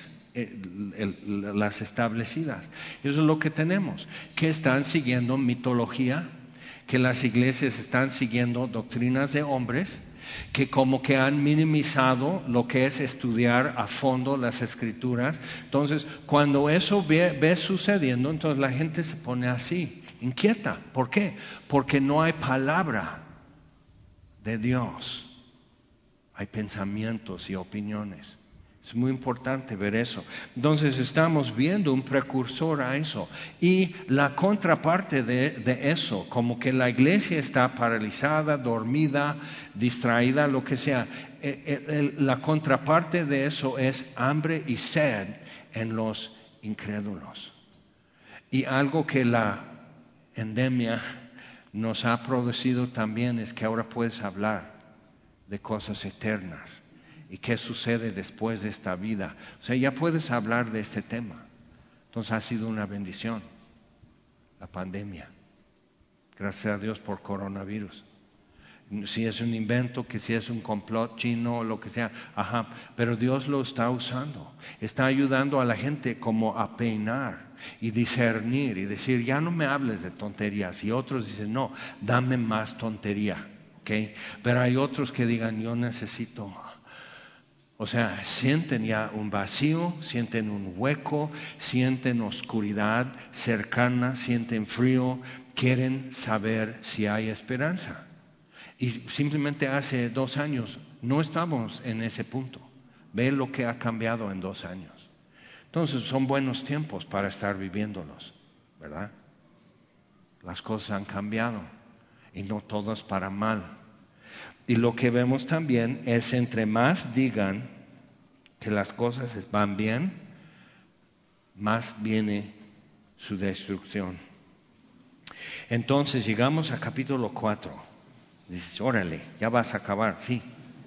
las establecidas. Eso es lo que tenemos, que están siguiendo mitología, que las iglesias están siguiendo doctrinas de hombres, que como que han minimizado lo que es estudiar a fondo las escrituras. Entonces, cuando eso ve sucediendo, entonces la gente se pone así, inquieta. ¿Por qué? Porque no hay palabra de Dios. Hay pensamientos y opiniones. Es muy importante ver eso. Entonces estamos viendo un precursor a eso. Y la contraparte de eso, como que la iglesia está paralizada, dormida, distraída, lo que sea. La contraparte de eso es hambre y sed en los incrédulos. Y algo que la endemia nos ha producido también es que ahora puedes hablar de cosas eternas. ¿Y qué sucede después de esta vida? O sea, ya puedes hablar de este tema. Entonces ha sido una bendición la pandemia. Gracias a Dios por coronavirus. Si es un invento, que si es un complot chino o lo que sea, pero Dios lo está usando. Está ayudando a la gente como a peinar y discernir y decir, ya no me hables de tonterías. Y otros dicen, no, dame más tontería. ¿Okay? Pero hay otros que digan, yo necesito O sea, sienten ya un vacío, sienten un hueco, sienten oscuridad cercana, sienten frío, quieren saber si hay esperanza. Y simplemente hace 2 años no estamos en ese punto. Ve lo que ha cambiado en 2 años. Entonces son buenos tiempos para estar viviéndolos, ¿verdad? Las cosas han cambiado y no todas para mal. Y lo que vemos también es entre más digan que las cosas van bien, más viene su destrucción. Entonces llegamos a capítulo 4. Dices, órale, ya vas a acabar, sí.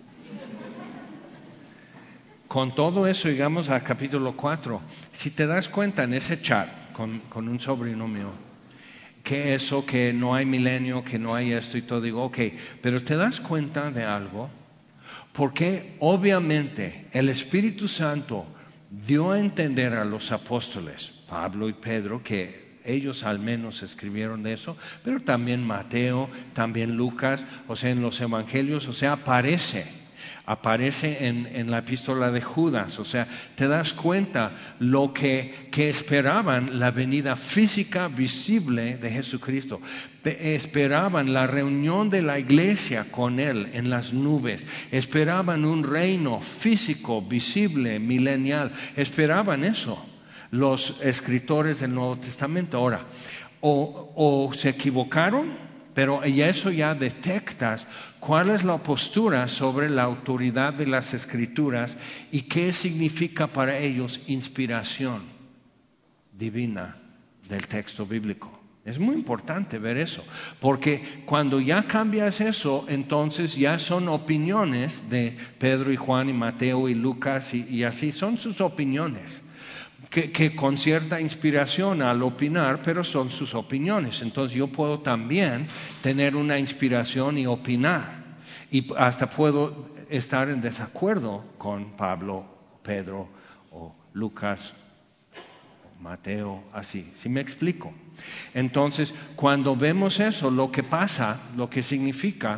Con todo eso llegamos a capítulo 4. Si te das cuenta en ese chat con un sobrino mío, que eso, que no hay milenio, que no hay esto y todo, digo, ok, pero te das cuenta de algo, porque obviamente el Espíritu Santo dio a entender a los apóstoles, Pablo y Pedro, que ellos al menos escribieron de eso, pero también Mateo, también Lucas, o sea, en los evangelios, o sea, aparece en la epístola de Judas, o sea, te das cuenta lo que esperaban la venida física visible de Jesucristo, esperaban la reunión de la iglesia con Él en las nubes, esperaban un reino físico, visible, milenial, esperaban eso los escritores del Nuevo Testamento. Ahora, o se equivocaron, pero eso ya detectas cuál es la postura sobre la autoridad de las Escrituras y qué significa para ellos inspiración divina del texto bíblico. Es muy importante ver eso, porque cuando ya cambias eso, entonces ya son opiniones de Pedro y Juan y Mateo y Lucas y así, son sus opiniones. Que con cierta inspiración al opinar, pero son sus opiniones. Entonces yo puedo también tener una inspiración y opinar. Y hasta puedo estar en desacuerdo con Pablo, Pedro o Lucas, o Mateo, así. ¿Sí me explico? Entonces, cuando vemos eso, lo que pasa, lo que significa,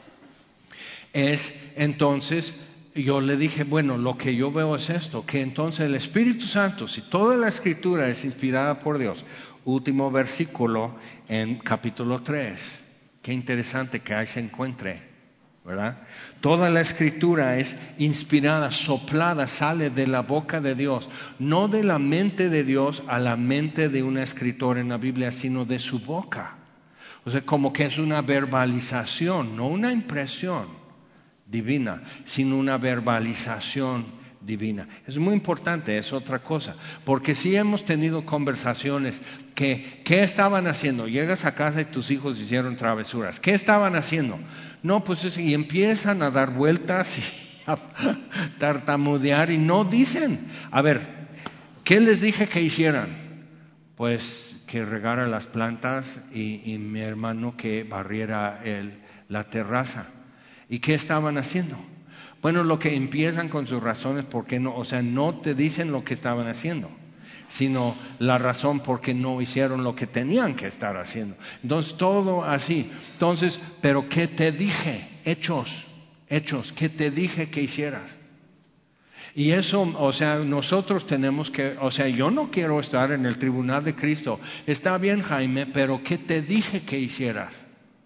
es entonces... Yo le dije, bueno, lo que yo veo es esto, que entonces el Espíritu Santo, si toda la Escritura es inspirada por Dios, último versículo en capítulo 3, qué interesante que ahí se encuentre, ¿verdad? Toda la Escritura es inspirada, soplada, sale de la boca de Dios, no de la mente de Dios a la mente de un escritor en la Biblia, sino de su boca. O sea, como que es una verbalización, no una impresión divina, sino una verbalización divina. Es muy importante, es otra cosa, porque si hemos tenido conversaciones ¿qué estaban haciendo? Llegas a casa y tus hijos hicieron travesuras. ¿Qué estaban haciendo? No, pues y empiezan a dar vueltas y a tartamudear y no dicen. A ver, ¿qué les dije que hicieran? Pues que regara las plantas y mi hermano que barriera la terraza. ¿Y qué estaban haciendo? Bueno, lo que empiezan con sus razones, ¿por qué no? O sea, no te dicen lo que estaban haciendo, sino la razón por qué no hicieron lo que tenían que estar haciendo. Entonces, todo así. Entonces, ¿pero qué te dije? Hechos, ¿qué te dije que hicieras? Y eso, o sea, nosotros tenemos que, o sea, yo no quiero estar en el tribunal de Cristo. Está bien, Jaime, pero ¿qué te dije que hicieras?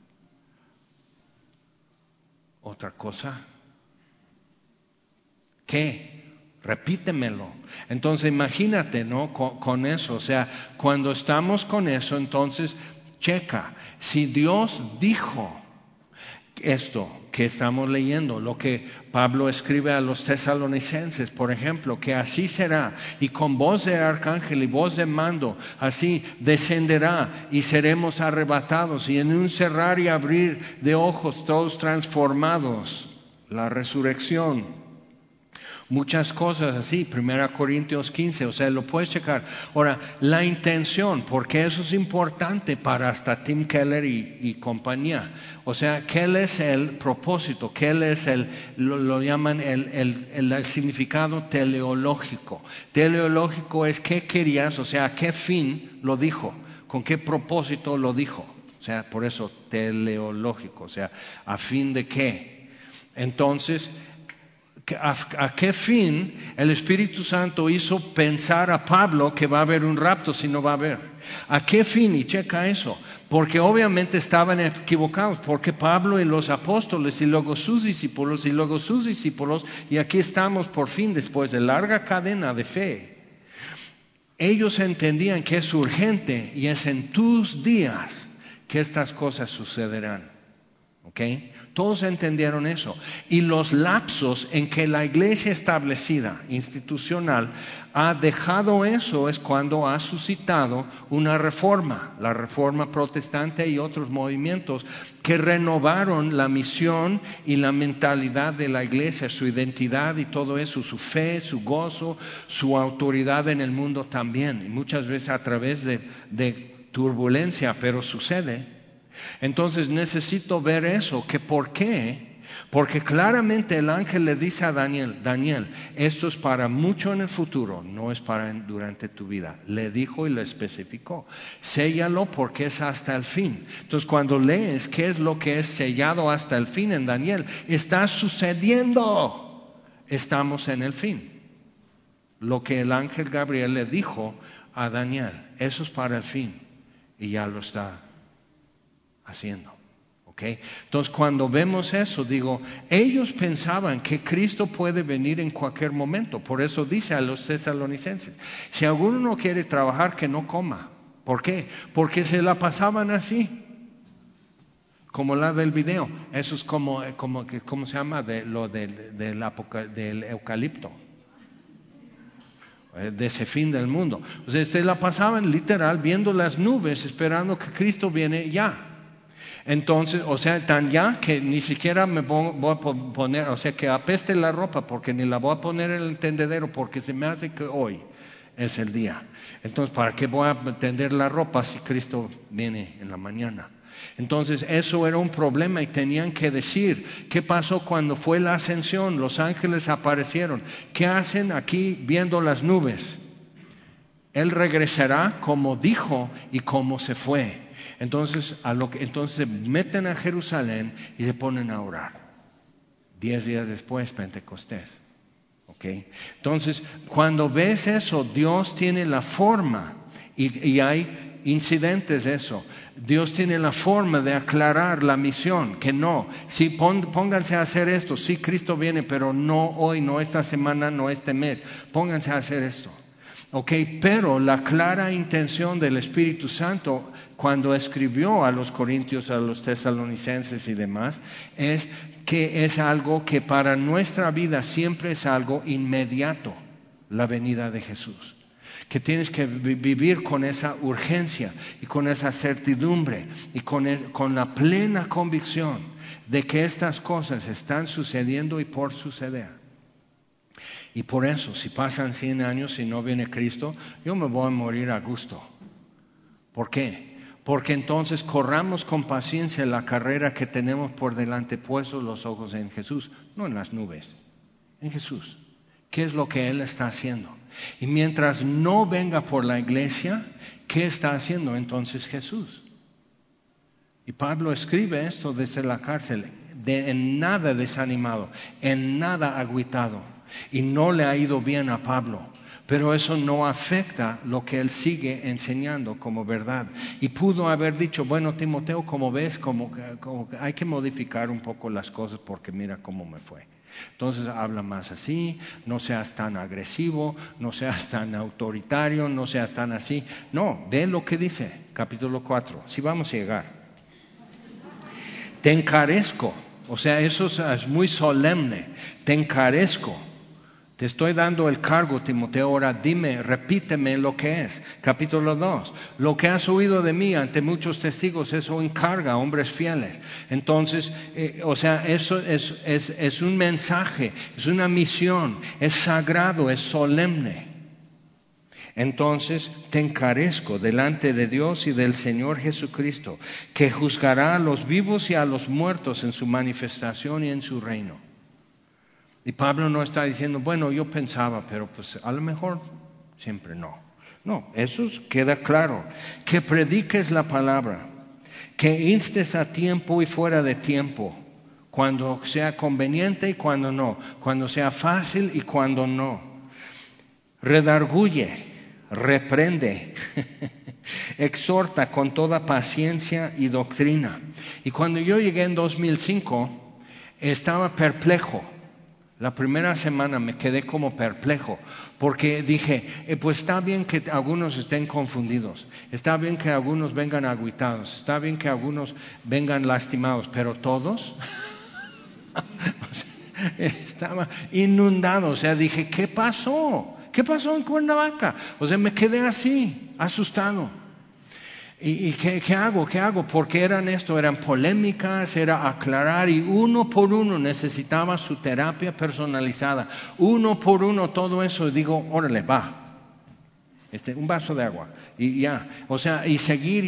Otra cosa. ¿Qué? Repítemelo. Entonces imagínate, ¿no? Con eso, o sea, cuando estamos con eso, entonces checa. Si Dios dijo esto que estamos leyendo, lo que Pablo escribe a los tesalonicenses, por ejemplo, que así será, y con voz de arcángel y voz de mando, así descenderá y seremos arrebatados, y en un cerrar y abrir de ojos todos transformados, la resurrección. Muchas cosas así, 1 Corintios 15, o sea, lo puedes checar. Ahora, la intención, porque eso es importante para hasta Tim Keller y compañía. O sea, ¿qué es el propósito? ¿Qué es lo llaman el significado teleológico? Teleológico es qué querías, o sea, a qué fin lo dijo, con qué propósito lo dijo. O sea, por eso teleológico, o sea, a fin de qué. Entonces, ¿A qué fin el Espíritu Santo hizo pensar a Pablo que va a haber un rapto si no va a haber? ¿A qué fin? Y checa eso. Porque obviamente estaban equivocados, porque Pablo y los apóstoles y luego sus discípulos y aquí estamos por fin después de larga cadena de fe. Ellos entendían que es urgente y es en tus días que estas cosas sucederán. ¿Ok? Todos entendieron eso. Y los lapsos en que la iglesia establecida, institucional, ha dejado eso es cuando ha suscitado una reforma, la reforma protestante y otros movimientos que renovaron la misión y la mentalidad de la iglesia, su identidad y todo eso, su fe, su gozo, su autoridad en el mundo también. Y muchas veces a través de turbulencia, pero sucede. Entonces necesito ver eso, que ¿por qué? Porque claramente el ángel le dice a Daniel, esto es para mucho en el futuro, no es para durante tu vida. Le dijo y le especificó, séllalo porque es hasta el fin. Entonces cuando lees qué es lo que es sellado hasta el fin en Daniel, está sucediendo, estamos en el fin. Lo que el ángel Gabriel le dijo a Daniel, eso es para el fin y ya lo está haciendo. ¿Okay? Entonces cuando vemos eso, digo, ellos pensaban que Cristo puede venir en cualquier momento. Por eso dice a los tesalonicenses, si alguno no quiere trabajar, que no coma. ¿Por qué? Porque se la pasaban así. Como la del video. Eso es como ¿cómo se llama? Del eucalipto. De ese fin del mundo. O sea, se la pasaban literal viendo las nubes, esperando que Cristo viene ya. Entonces, o sea, tan ya que ni siquiera me voy a poner, o sea, que apeste la ropa porque ni la voy a poner en el tendedero porque se me hace que hoy es el día. Entonces, ¿para qué voy a tender la ropa si Cristo viene en la mañana? Entonces, eso era un problema y tenían que decir, ¿qué pasó cuando fue la ascensión? Los ángeles aparecieron. ¿Qué hacen aquí viendo las nubes? Él regresará como dijo y como se fue. Entonces se meten a Jerusalén y se ponen a orar. 10 días después, Pentecostés. ¿Okay? Entonces, cuando ves eso, Dios tiene la forma, y hay incidentes de eso. Dios tiene la forma de aclarar la misión, que no, sí, pónganse a hacer esto, sí, Cristo viene, pero no hoy, no esta semana, no este mes, pónganse a hacer esto. Okay, pero la clara intención del Espíritu Santo cuando escribió a los corintios, a los tesalonicenses y demás, es que es algo que para nuestra vida siempre es algo inmediato, la venida de Jesús. Que tienes que vivir con esa urgencia y con esa certidumbre y con la plena convicción de que estas cosas están sucediendo y por suceder. Y por eso, si pasan 100 años y no viene Cristo, yo me voy a morir a gusto. ¿Por qué? Porque entonces corramos con paciencia la carrera que tenemos por delante, puestos los ojos en Jesús, no en las nubes, en Jesús. ¿Qué es lo que Él está haciendo? Y mientras no venga por la iglesia, ¿qué está haciendo entonces Jesús? Y Pablo escribe esto desde la cárcel, en nada desanimado, en nada agüitado. Y no le ha ido bien a Pablo, pero eso no afecta lo que él sigue enseñando como verdad. Y pudo haber dicho, bueno, Timoteo, como ves, como hay que modificar un poco las cosas porque mira cómo me fue. Entonces habla más así, no seas tan agresivo, no seas tan autoritario, no seas tan así. No, ve lo que dice, capítulo 4, si vamos a llegar. Te encarezco, o sea, eso es muy solemne, te encarezco. Te estoy dando el cargo, Timoteo, ahora dime, repíteme lo que es. Capítulo 2. Lo que has oído de mí ante muchos testigos, eso encarga a hombres fieles. Entonces, o sea, eso es un mensaje, es una misión, es sagrado, es solemne. Entonces, te encarezco delante de Dios y del Señor Jesucristo, que juzgará a los vivos y a los muertos en su manifestación y en su reino. Y Pablo no está diciendo, bueno, yo pensaba, pero pues a lo mejor siempre no. No, eso queda claro. Que prediques la palabra, que instes a tiempo y fuera de tiempo. cuando sea conveniente y cuando no, cuando sea fácil y cuando no. Redarguye, reprende, exhorta con toda paciencia y doctrina. Y cuando yo llegué en 2005, estaba perplejo. La primera semana me quedé como perplejo, porque dije, pues está bien que algunos estén confundidos, está bien que algunos vengan agüitados, está bien que algunos vengan lastimados, pero todos, o sea, estaba inundado. O sea, dije, ¿qué pasó? ¿Qué pasó en Cuernavaca? O sea, me quedé así, asustado. ¿Y qué hago? ¿Qué hago? Porque eran polémicas, era aclarar, y uno por uno necesitaba su terapia personalizada. Uno por uno todo eso, y digo, órale, va. Un vaso de agua y ya, o sea, y seguir,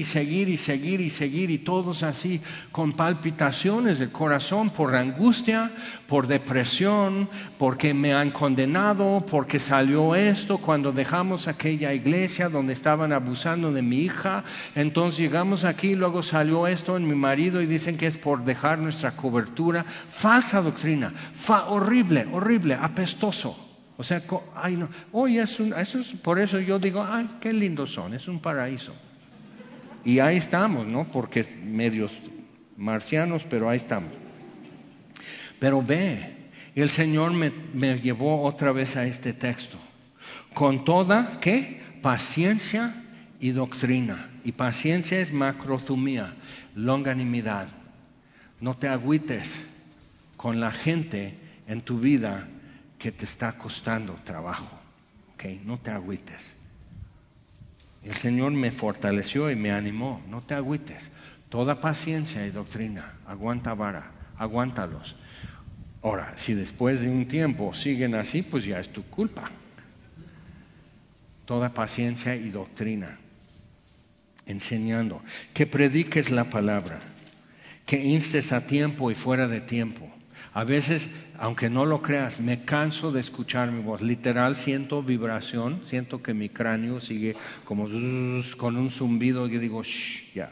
y todos así con palpitaciones del corazón por angustia, por depresión, porque me han condenado, porque salió esto cuando dejamos aquella iglesia donde estaban abusando de mi hija, entonces llegamos aquí, luego salió esto en mi marido y dicen que es por dejar nuestra cobertura. Falsa doctrina, horrible, apestoso. O sea, ay no, hoy por eso yo digo, ay, qué lindos son, es un paraíso. Y ahí estamos, ¿no? Porque medios marcianos, pero ahí estamos. Pero ve, el Señor me llevó otra vez a este texto. Con toda, ¿qué? Paciencia y doctrina. Y paciencia es macrothumia, longanimidad. No te agüites con la gente en tu vida que te está costando trabajo, ¿ok? No te agüites. El Señor me fortaleció y me animó. No te agüites. Toda paciencia y doctrina. Aguanta vara, aguántalos. Ahora, si después de un tiempo siguen así, pues ya es tu culpa. Toda paciencia y doctrina. Enseñando. Que prediques la palabra. Que instes a tiempo y fuera de tiempo. A veces, aunque no lo creas, me canso de escuchar mi voz. Literal, siento vibración, siento que mi cráneo sigue como con un zumbido y digo, shh, ya.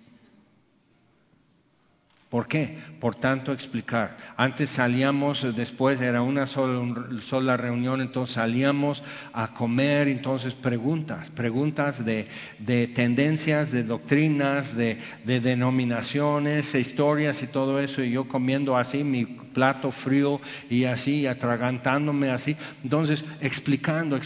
¿Por qué? Por tanto explicar. Antes salíamos, después era una sola reunión, entonces salíamos a comer, entonces preguntas de tendencias, de doctrinas, de denominaciones, historias y todo eso, y yo comiendo así mi plato frío y así, atragantándome así. Entonces explicando,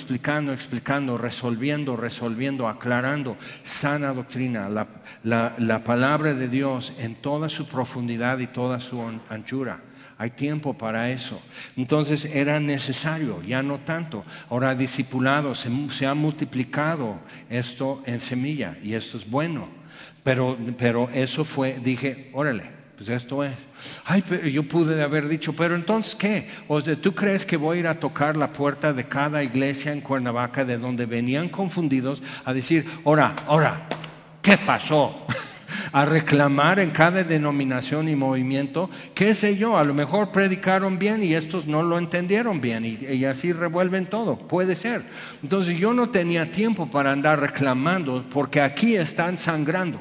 resolviendo, aclarando, sana doctrina, la palabra de Dios en toda su profundidad y toda su anchura. Hay tiempo para eso. Entonces era necesario, ya no tanto. Ahora discipulado, se ha multiplicado esto en semilla y esto es bueno. Pero eso fue, dije, órale. Pues esto es. Ay, pero yo pude haber dicho, pero entonces ¿qué? O sea, ¿tú crees que voy a ir a tocar la puerta de cada iglesia en Cuernavaca de donde venían confundidos a decir, ahora, ¿qué pasó? A reclamar en cada denominación y movimiento, qué sé yo, a lo mejor predicaron bien y estos no lo entendieron bien y así revuelven todo, puede ser. Entonces yo no tenía tiempo para andar reclamando porque aquí están sangrando,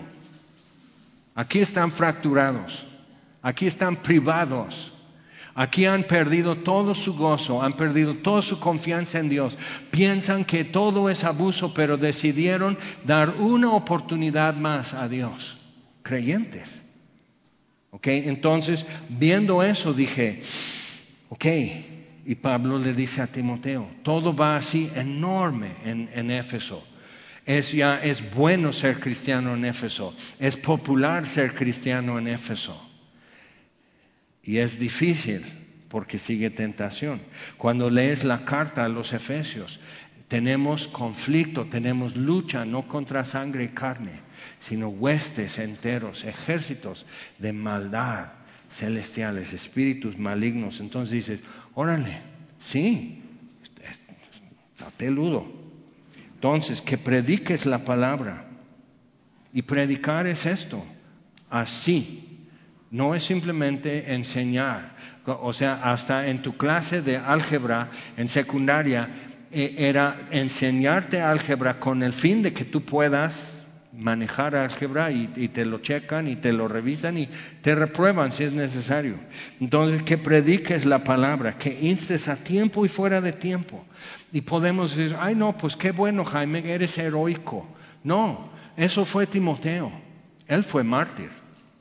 aquí están fracturados. Aquí están privados, aquí han perdido todo su gozo, han perdido toda su confianza en Dios. Piensan que todo es abuso, pero decidieron dar una oportunidad más a Dios. Creyentes. ¿Ok? Entonces, viendo eso dije, ok, y Pablo le dice a Timoteo, todo va así enorme en Éfeso. Es bueno ser cristiano en Éfeso, es popular ser cristiano en Éfeso. Y es difícil porque sigue tentación. Cuando lees la carta a los Efesios, tenemos conflicto, tenemos lucha, no contra sangre y carne, sino huestes enteros, ejércitos de maldad celestiales, espíritus malignos. Entonces dices, órale, sí, está peludo. Entonces, que prediques la palabra. Y predicar es esto, así. No es simplemente enseñar. O sea, hasta en tu clase de álgebra en secundaria era enseñarte álgebra con el fin de que tú puedas manejar álgebra y te lo checan y te lo revisan y te reprueban si es necesario. Entonces, que prediques la palabra, que instes a tiempo y fuera de tiempo. Y podemos decir, ay no, pues qué bueno, Jaime, eres heroico. No, eso fue Timoteo. Él fue mártir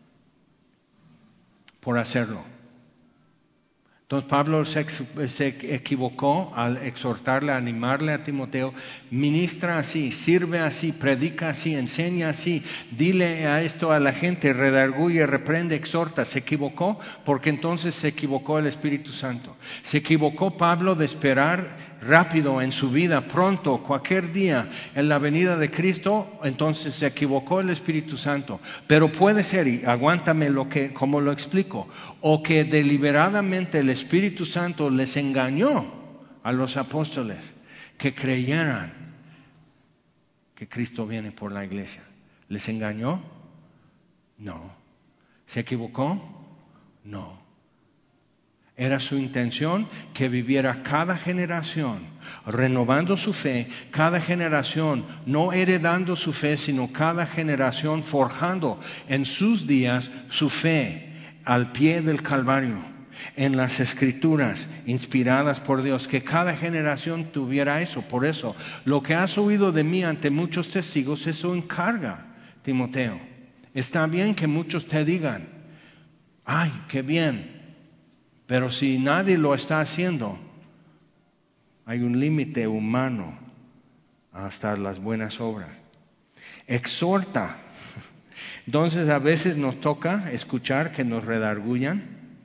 por hacerlo. Entonces Pablo se equivocó al exhortarle, animarle a Timoteo, ministra así, sirve así, predica así, enseña así, dile a esto a la gente, redarguye, reprende, exhorta. Se equivocó porque entonces se equivocó el Espíritu Santo. Se equivocó Pablo de esperar rápido en su vida, pronto, cualquier día, en la venida de Cristo. Entonces se equivocó el Espíritu Santo. Pero puede ser, y aguántame como lo explico, o que deliberadamente el Espíritu Santo les engañó a los apóstoles que creyeran que Cristo viene por la iglesia. ¿Les engañó? No. ¿Se equivocó? No. Era su intención que viviera cada generación renovando su fe, cada generación no heredando su fe, sino cada generación forjando en sus días su fe al pie del Calvario, en las Escrituras inspiradas por Dios, que cada generación tuviera eso. Por eso, lo que has oído de mí ante muchos testigos, eso encarga, Timoteo. Está bien que muchos te digan, ay, qué bien. Pero si nadie lo está haciendo, hay un límite humano hasta las buenas obras. Exhorta. Entonces a veces nos toca escuchar que nos redarguyan,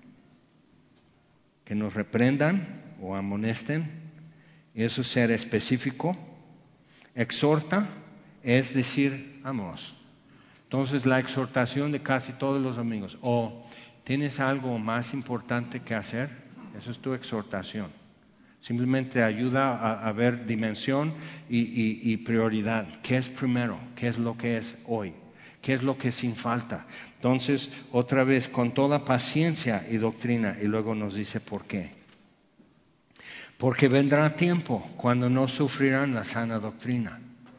que nos reprendan o amonesten. Eso es ser específico. Exhorta es decir, vamos. Entonces la exhortación de casi todos los domingos. ¿Tienes algo más importante que hacer? Eso es tu exhortación. Simplemente ayuda a ver dimensión y prioridad. ¿Qué es primero? ¿Qué es lo que es hoy? ¿Qué es lo que es sin falta? Entonces, otra vez, con toda paciencia y doctrina, y luego nos dice por qué. Porque vendrá tiempo cuando no sufrirán la sana doctrina,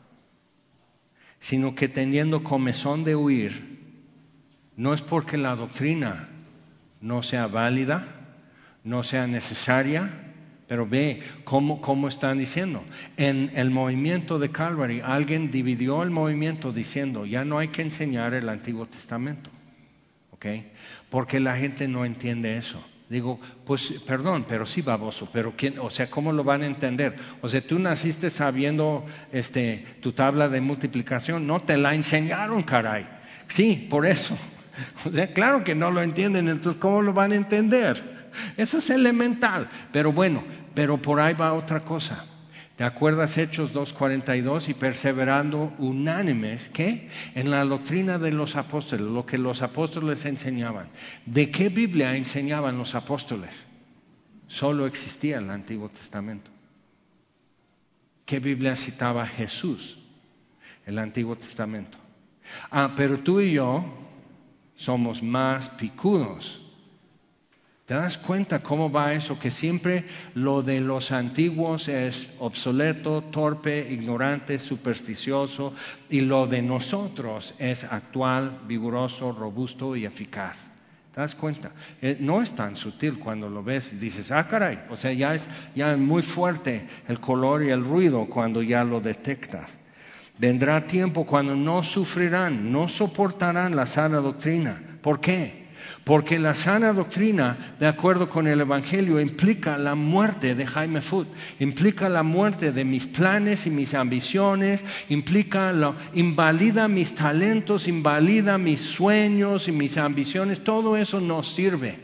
sino que teniendo comezón de huir, no es porque la doctrina no sea válida, no sea necesaria, pero ve cómo están diciendo. En el movimiento de Calvary, alguien dividió el movimiento diciendo, ya no hay que enseñar el Antiguo Testamento, ¿ok? Porque la gente no entiende eso. Digo, pues perdón, pero sí baboso, pero ¿quién? O sea, ¿cómo lo van a entender? O sea, tú naciste sabiendo tu tabla de multiplicación, no te la enseñaron, caray. Sí, por eso. O sea, claro que no lo entienden, entonces ¿cómo lo van a entender? Eso es elemental, pero bueno, pero por ahí va otra cosa. ¿Te acuerdas Hechos 2:42? Y perseverando unánimes, ¿qué? En la doctrina de los apóstoles, lo que los apóstoles enseñaban. ¿De qué Biblia enseñaban los apóstoles? Solo existía el Antiguo Testamento. ¿Qué Biblia citaba Jesús? El Antiguo Testamento. Pero tú y yo somos más picudos. ¿Te das cuenta cómo va eso? Que siempre lo de los antiguos es obsoleto, torpe, ignorante, supersticioso, y lo de nosotros es actual, vigoroso, robusto y eficaz. ¿Te das cuenta? No es tan sutil cuando lo ves y dices, caray, o sea, ya es muy fuerte el color y el ruido cuando ya lo detectas. Vendrá tiempo cuando no sufrirán, no soportarán la sana doctrina. ¿Por qué? Porque la sana doctrina, de acuerdo con el Evangelio, implica la muerte de Jaime Foot, implica la muerte de mis planes y mis ambiciones, invalida mis talentos, invalida mis sueños y mis ambiciones, todo eso nos sirve.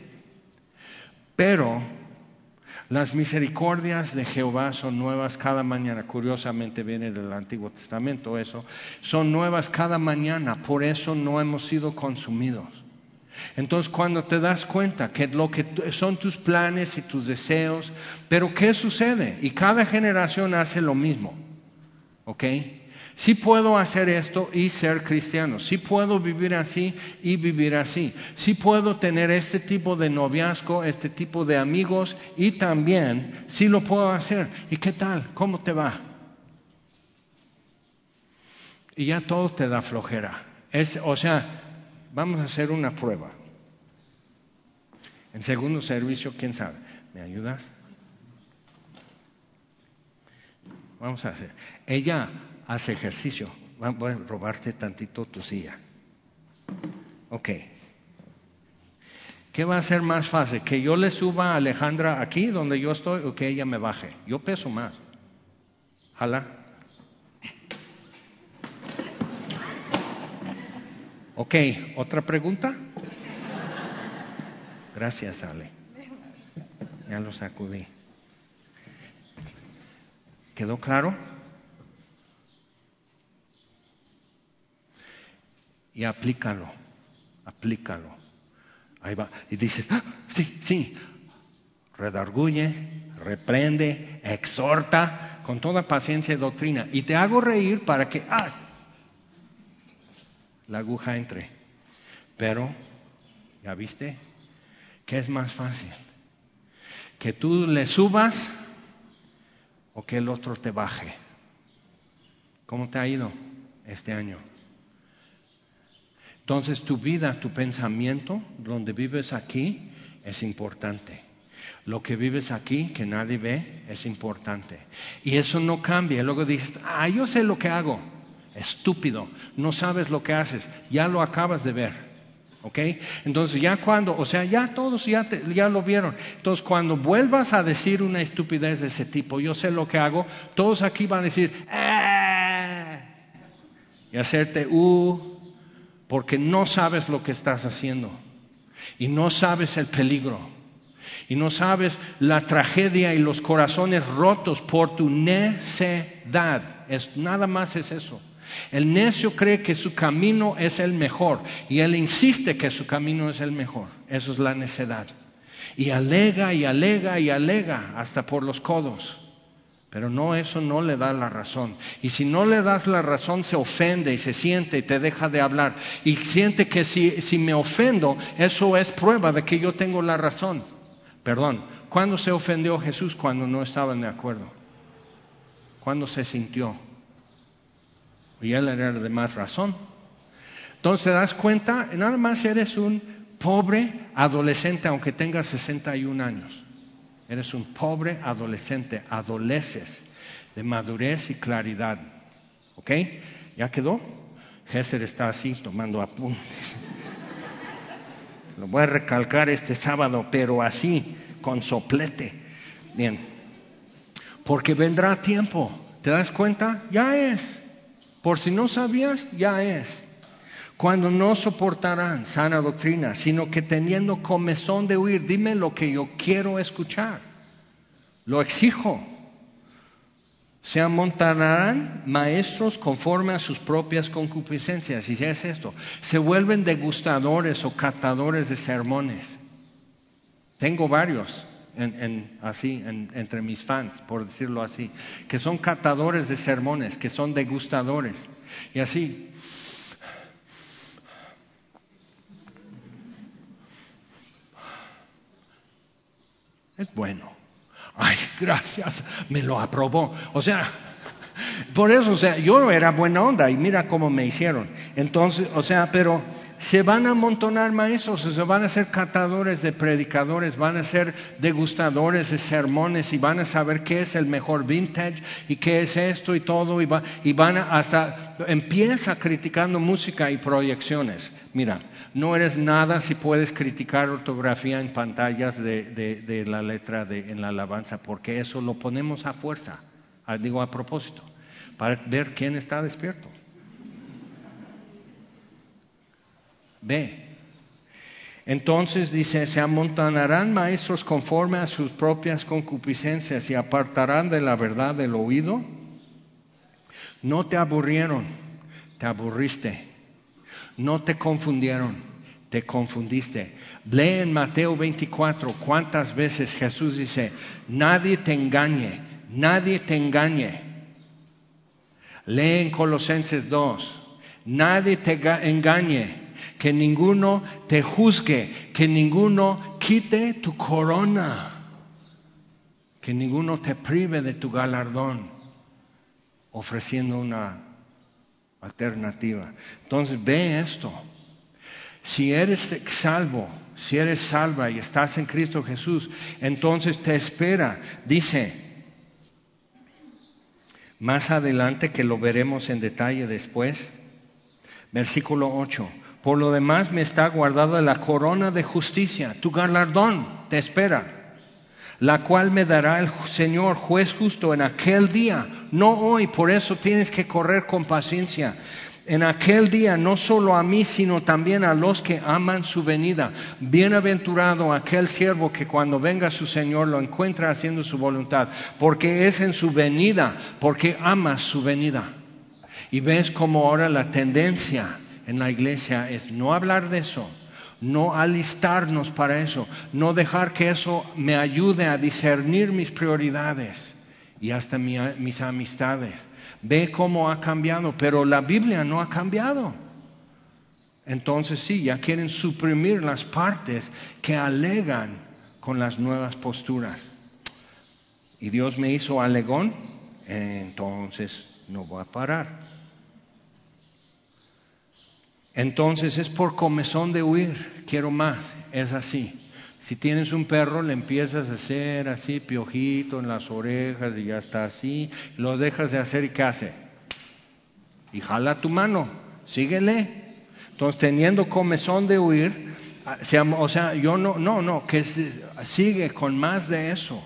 Pero las misericordias de Jehová son nuevas cada mañana. Curiosamente viene del Antiguo Testamento eso. Son nuevas cada mañana, por eso no hemos sido consumidos. Entonces cuando te das cuenta que lo que son tus planes y tus deseos, pero ¿qué sucede? Y cada generación hace lo mismo, ¿ok? Sí puedo hacer esto y ser cristiano, sí puedo vivir así y vivir así, sí puedo tener este tipo de noviazgo, este tipo de amigos y también sí lo puedo hacer. ¿Y qué tal? ¿Cómo te va? y ya todo te da flojera. O sea, vamos a hacer una prueba. En segundo servicio, ¿quién sabe? ¿Me ayudas? Vamos a hacer. Ella hace ejercicio. Voy a robarte tantito tu silla. Ok. ¿Qué va a ser más fácil? ¿Que yo le suba a Alejandra aquí donde yo estoy o que ella me baje? Yo peso más. Jala. Ok, ¿otra pregunta? Gracias, Ale. Ya lo sacudí. ¿Quedó claro? Y aplícalo. Ahí va. Y dices, sí. Redarguye, reprende, exhorta con toda paciencia y doctrina. Y te hago reír para que la aguja entre. Pero, ¿ya viste? ¿Qué es más fácil? ¿Que tú le subas o que el otro te baje? ¿Cómo te ha ido este año? Entonces tu vida, tu pensamiento, donde vives aquí, es importante. Lo que vives aquí, que nadie ve, es importante. Y eso no cambia. Luego dices, yo sé lo que hago. Estúpido, no sabes lo que haces, ya lo acabas de ver. ¿Ok? Entonces ya ya todos ya lo vieron. Entonces cuando vuelvas a decir una estupidez de ese tipo, yo sé lo que hago, todos aquí van a decir, y hacerte, porque no sabes lo que estás haciendo. Y no sabes el peligro. Y no sabes la tragedia y los corazones rotos por tu necedad. Nada más es eso. El necio cree que su camino es el mejor y él insiste que su camino es el mejor. Eso es la necedad. Y alega hasta por los codos. Pero eso no le da la razón. Y si no le das la razón, se ofende y se siente y te deja de hablar. Y siente que si me ofendo, eso es prueba de que yo tengo la razón. Perdón, ¿cuándo se ofendió Jesús? Cuando no estaban de acuerdo. ¿Cuándo se sintió? Y él era de más razón. Entonces te das cuenta, nada más eres un pobre adolescente aunque tengas 61 años. Eres un pobre adolescente, adoleces de madurez y claridad. ¿Ok? ¿Ya quedó? Gesser está así tomando apuntes. Lo voy a recalcar este sábado, pero así, con soplete. Bien. Porque vendrá tiempo. ¿Te das cuenta? Ya es. Por si no sabías, ya es. Cuando no soportarán sana doctrina, sino que teniendo comezón de oír, dime lo que yo quiero escuchar. Lo exijo. Se amontonarán maestros conforme a sus propias concupiscencias. Y ya es esto. Se vuelven degustadores o catadores de sermones. Tengo varios entre mis fans, por decirlo así, que son catadores de sermones, que son degustadores. Y así. Es bueno. Ay, gracias, me lo aprobó. O sea, por eso, yo era buena onda y mira cómo me hicieron. Entonces, pero se van a amontonar maestros, se van a ser catadores de predicadores, van a ser degustadores de sermones y van a saber qué es el mejor vintage y qué es esto y todo y van a hasta empieza criticando música y proyecciones. Mira, no eres nada si puedes criticar ortografía en pantallas de la letra en la alabanza, porque eso lo ponemos a fuerza, a propósito, para ver quién está despierto. Ve. Entonces dice, se amontonarán maestros conforme a sus propias concupiscencias y apartarán de la verdad del oído. No te aburrieron, te aburriste. No te confundieron, te confundiste. Lee en Mateo 24 cuántas veces Jesús dice, nadie te engañe, nadie te engañe. Lee en Colosenses 2, nadie te engañe, que ninguno te juzgue, que ninguno quite tu corona, que ninguno te prive de tu galardón, ofreciendo una alternativa. Entonces ve esto. Si eres salvo, si eres salva y estás en Cristo Jesús, entonces te espera. Dice, más adelante, que lo veremos en detalle después, versículo 8. Por lo demás me está guardada la corona de justicia, tu galardón te espera, la cual me dará el Señor, juez justo, en aquel día, no hoy. Por eso tienes que correr con paciencia. En aquel día, no solo a mí, sino también a los que aman su venida. Bienaventurado aquel siervo que cuando venga su Señor lo encuentra haciendo su voluntad, porque es en su venida, porque amas su venida. Y ves como ahora la tendencia en la iglesia es no hablar de eso, no alistarnos para eso, no dejar que eso me ayude a discernir mis prioridades y hasta mis amistades. Ve cómo ha cambiado, pero la Biblia no ha cambiado. Entonces sí, ya quieren suprimir las partes que alegan con las nuevas posturas. Y Dios me hizo alegón, entonces no voy a parar. Entonces es por comezón de huir, quiero más, es así. Si tienes un perro, le empiezas a hacer así, piojito en las orejas y ya está así, lo dejas de hacer y ¿qué hace? Y jala tu mano, síguele. Entonces teniendo comezón de huir, o sea, yo no, que sigue con más de eso.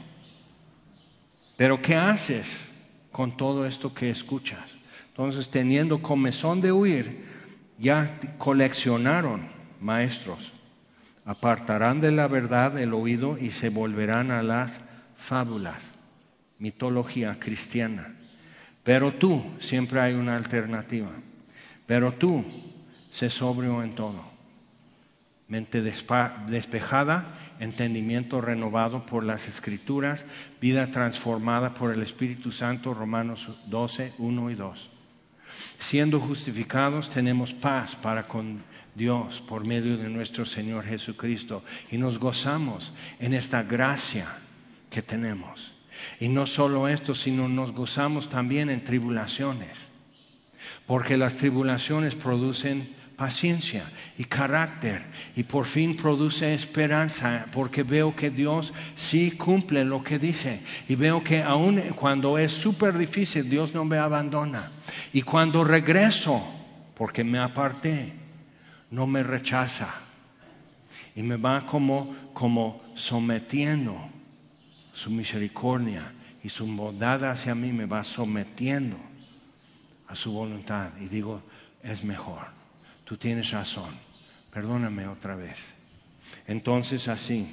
Pero ¿qué haces con todo esto que escuchas? Entonces teniendo comezón de huir, ya coleccionaron maestros. Apartarán de la verdad el oído y se volverán a las fábulas, mitología cristiana. Pero tú, siempre hay una alternativa, pero tú, sé sobrio en todo. Mente despejada, entendimiento renovado por las Escrituras, vida transformada por el Espíritu Santo, Romanos 12, 1 y 2. Siendo justificados, tenemos paz para con Dios por medio de nuestro Señor Jesucristo y nos gozamos en esta gracia que tenemos. Y no solo esto, sino nos gozamos también en tribulaciones, porque las tribulaciones producen paciencia y carácter y por fin produce esperanza, porque veo que Dios sí cumple lo que dice y veo que aun cuando es súper difícil, Dios no me abandona, y cuando regreso, porque me aparté, no me rechaza y me va como sometiendo. Su misericordia y su bondad hacia mí me va sometiendo a su voluntad y digo, es mejor, tú tienes razón, perdóname otra vez. Entonces así,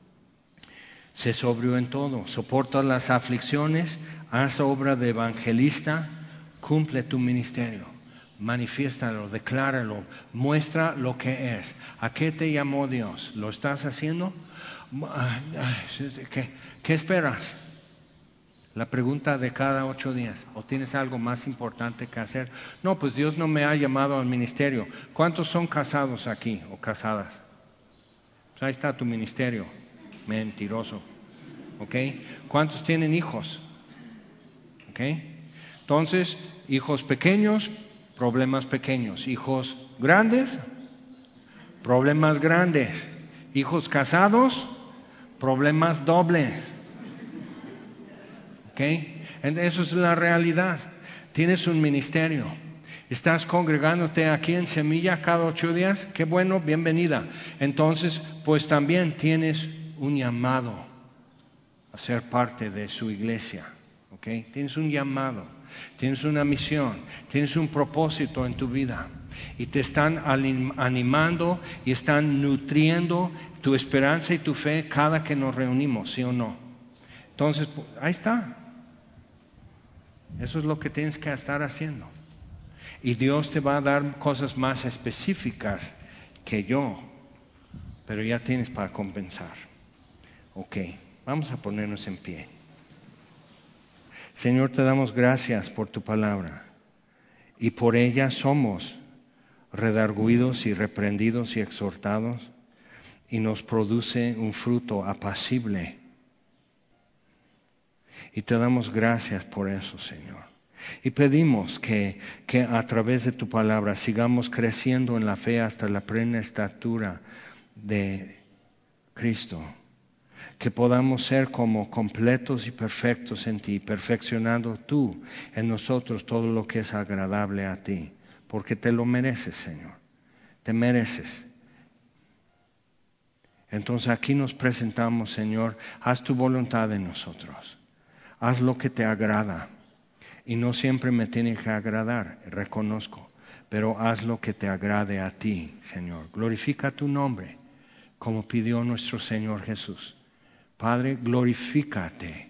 sé sobrio en todo, soporta las aflicciones, haz obra de evangelista, cumple tu ministerio. Manifiéstalo, decláralo, muestra lo que es. ¿A qué te llamó Dios? ¿Lo estás haciendo? ¿Qué esperas? La pregunta de cada 8 días. ¿O tienes algo más importante que hacer? No, pues Dios no me ha llamado al ministerio. ¿Cuántos son casados aquí o casadas? Pues ahí está tu ministerio. Mentiroso. ¿Ok? ¿Cuántos tienen hijos? ¿Ok? Entonces, hijos pequeños, problemas pequeños. Hijos grandes, problemas grandes. Hijos casados, problemas dobles. ¿Ok? Eso es la realidad. Tienes un ministerio. Estás congregándote aquí en Semilla cada 8 días. Qué bueno, bienvenida. Entonces, pues también tienes un llamado a ser parte de su iglesia. ¿Ok? Tienes un llamado. Tienes una misión, tienes un propósito en tu vida y te están animando y están nutriendo tu esperanza y tu fe cada que nos reunimos, ¿sí o no? Entonces, ahí está. Eso es lo que tienes que estar haciendo. Y Dios te va a dar cosas más específicas que yo, pero ya tienes para compensar. Ok, vamos a ponernos en pie. Señor, te damos gracias por tu palabra y por ella somos redarguidos y reprendidos y exhortados y nos produce un fruto apacible. Y te damos gracias por eso, Señor. Y pedimos que a través de tu palabra sigamos creciendo en la fe hasta la plena estatura de Cristo. Que podamos ser como completos y perfectos en ti, perfeccionando tú en nosotros todo lo que es agradable a ti. Porque te lo mereces, Señor. Te mereces. Entonces aquí nos presentamos, Señor, haz tu voluntad en nosotros. Haz lo que te agrada. Y no siempre me tiene que agradar, reconozco, pero haz lo que te agrade a ti, Señor. Glorifica tu nombre, como pidió nuestro Señor Jesús. Padre, glorifícate.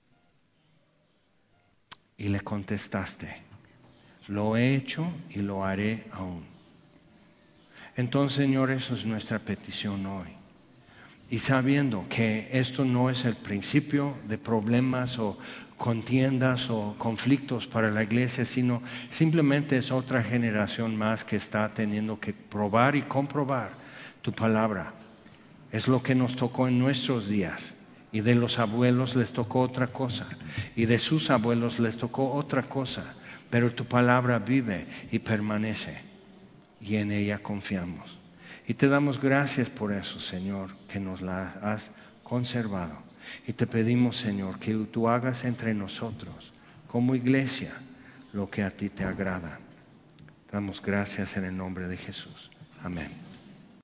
Y le contestaste, lo he hecho y lo haré aún. Entonces, Señor, eso es nuestra petición hoy. Y sabiendo que esto no es el principio de problemas o contiendas o conflictos para la iglesia, sino simplemente es otra generación más que está teniendo que probar y comprobar tu palabra. Es lo que nos tocó en nuestros días. Y de los abuelos les tocó otra cosa. Y de sus abuelos les tocó otra cosa. Pero tu palabra vive y permanece. Y en ella confiamos. Y te damos gracias por eso, Señor, que nos la has conservado. Y te pedimos, Señor, que tú hagas entre nosotros, como iglesia, lo que a ti te agrada. Damos gracias en el nombre de Jesús. Amén.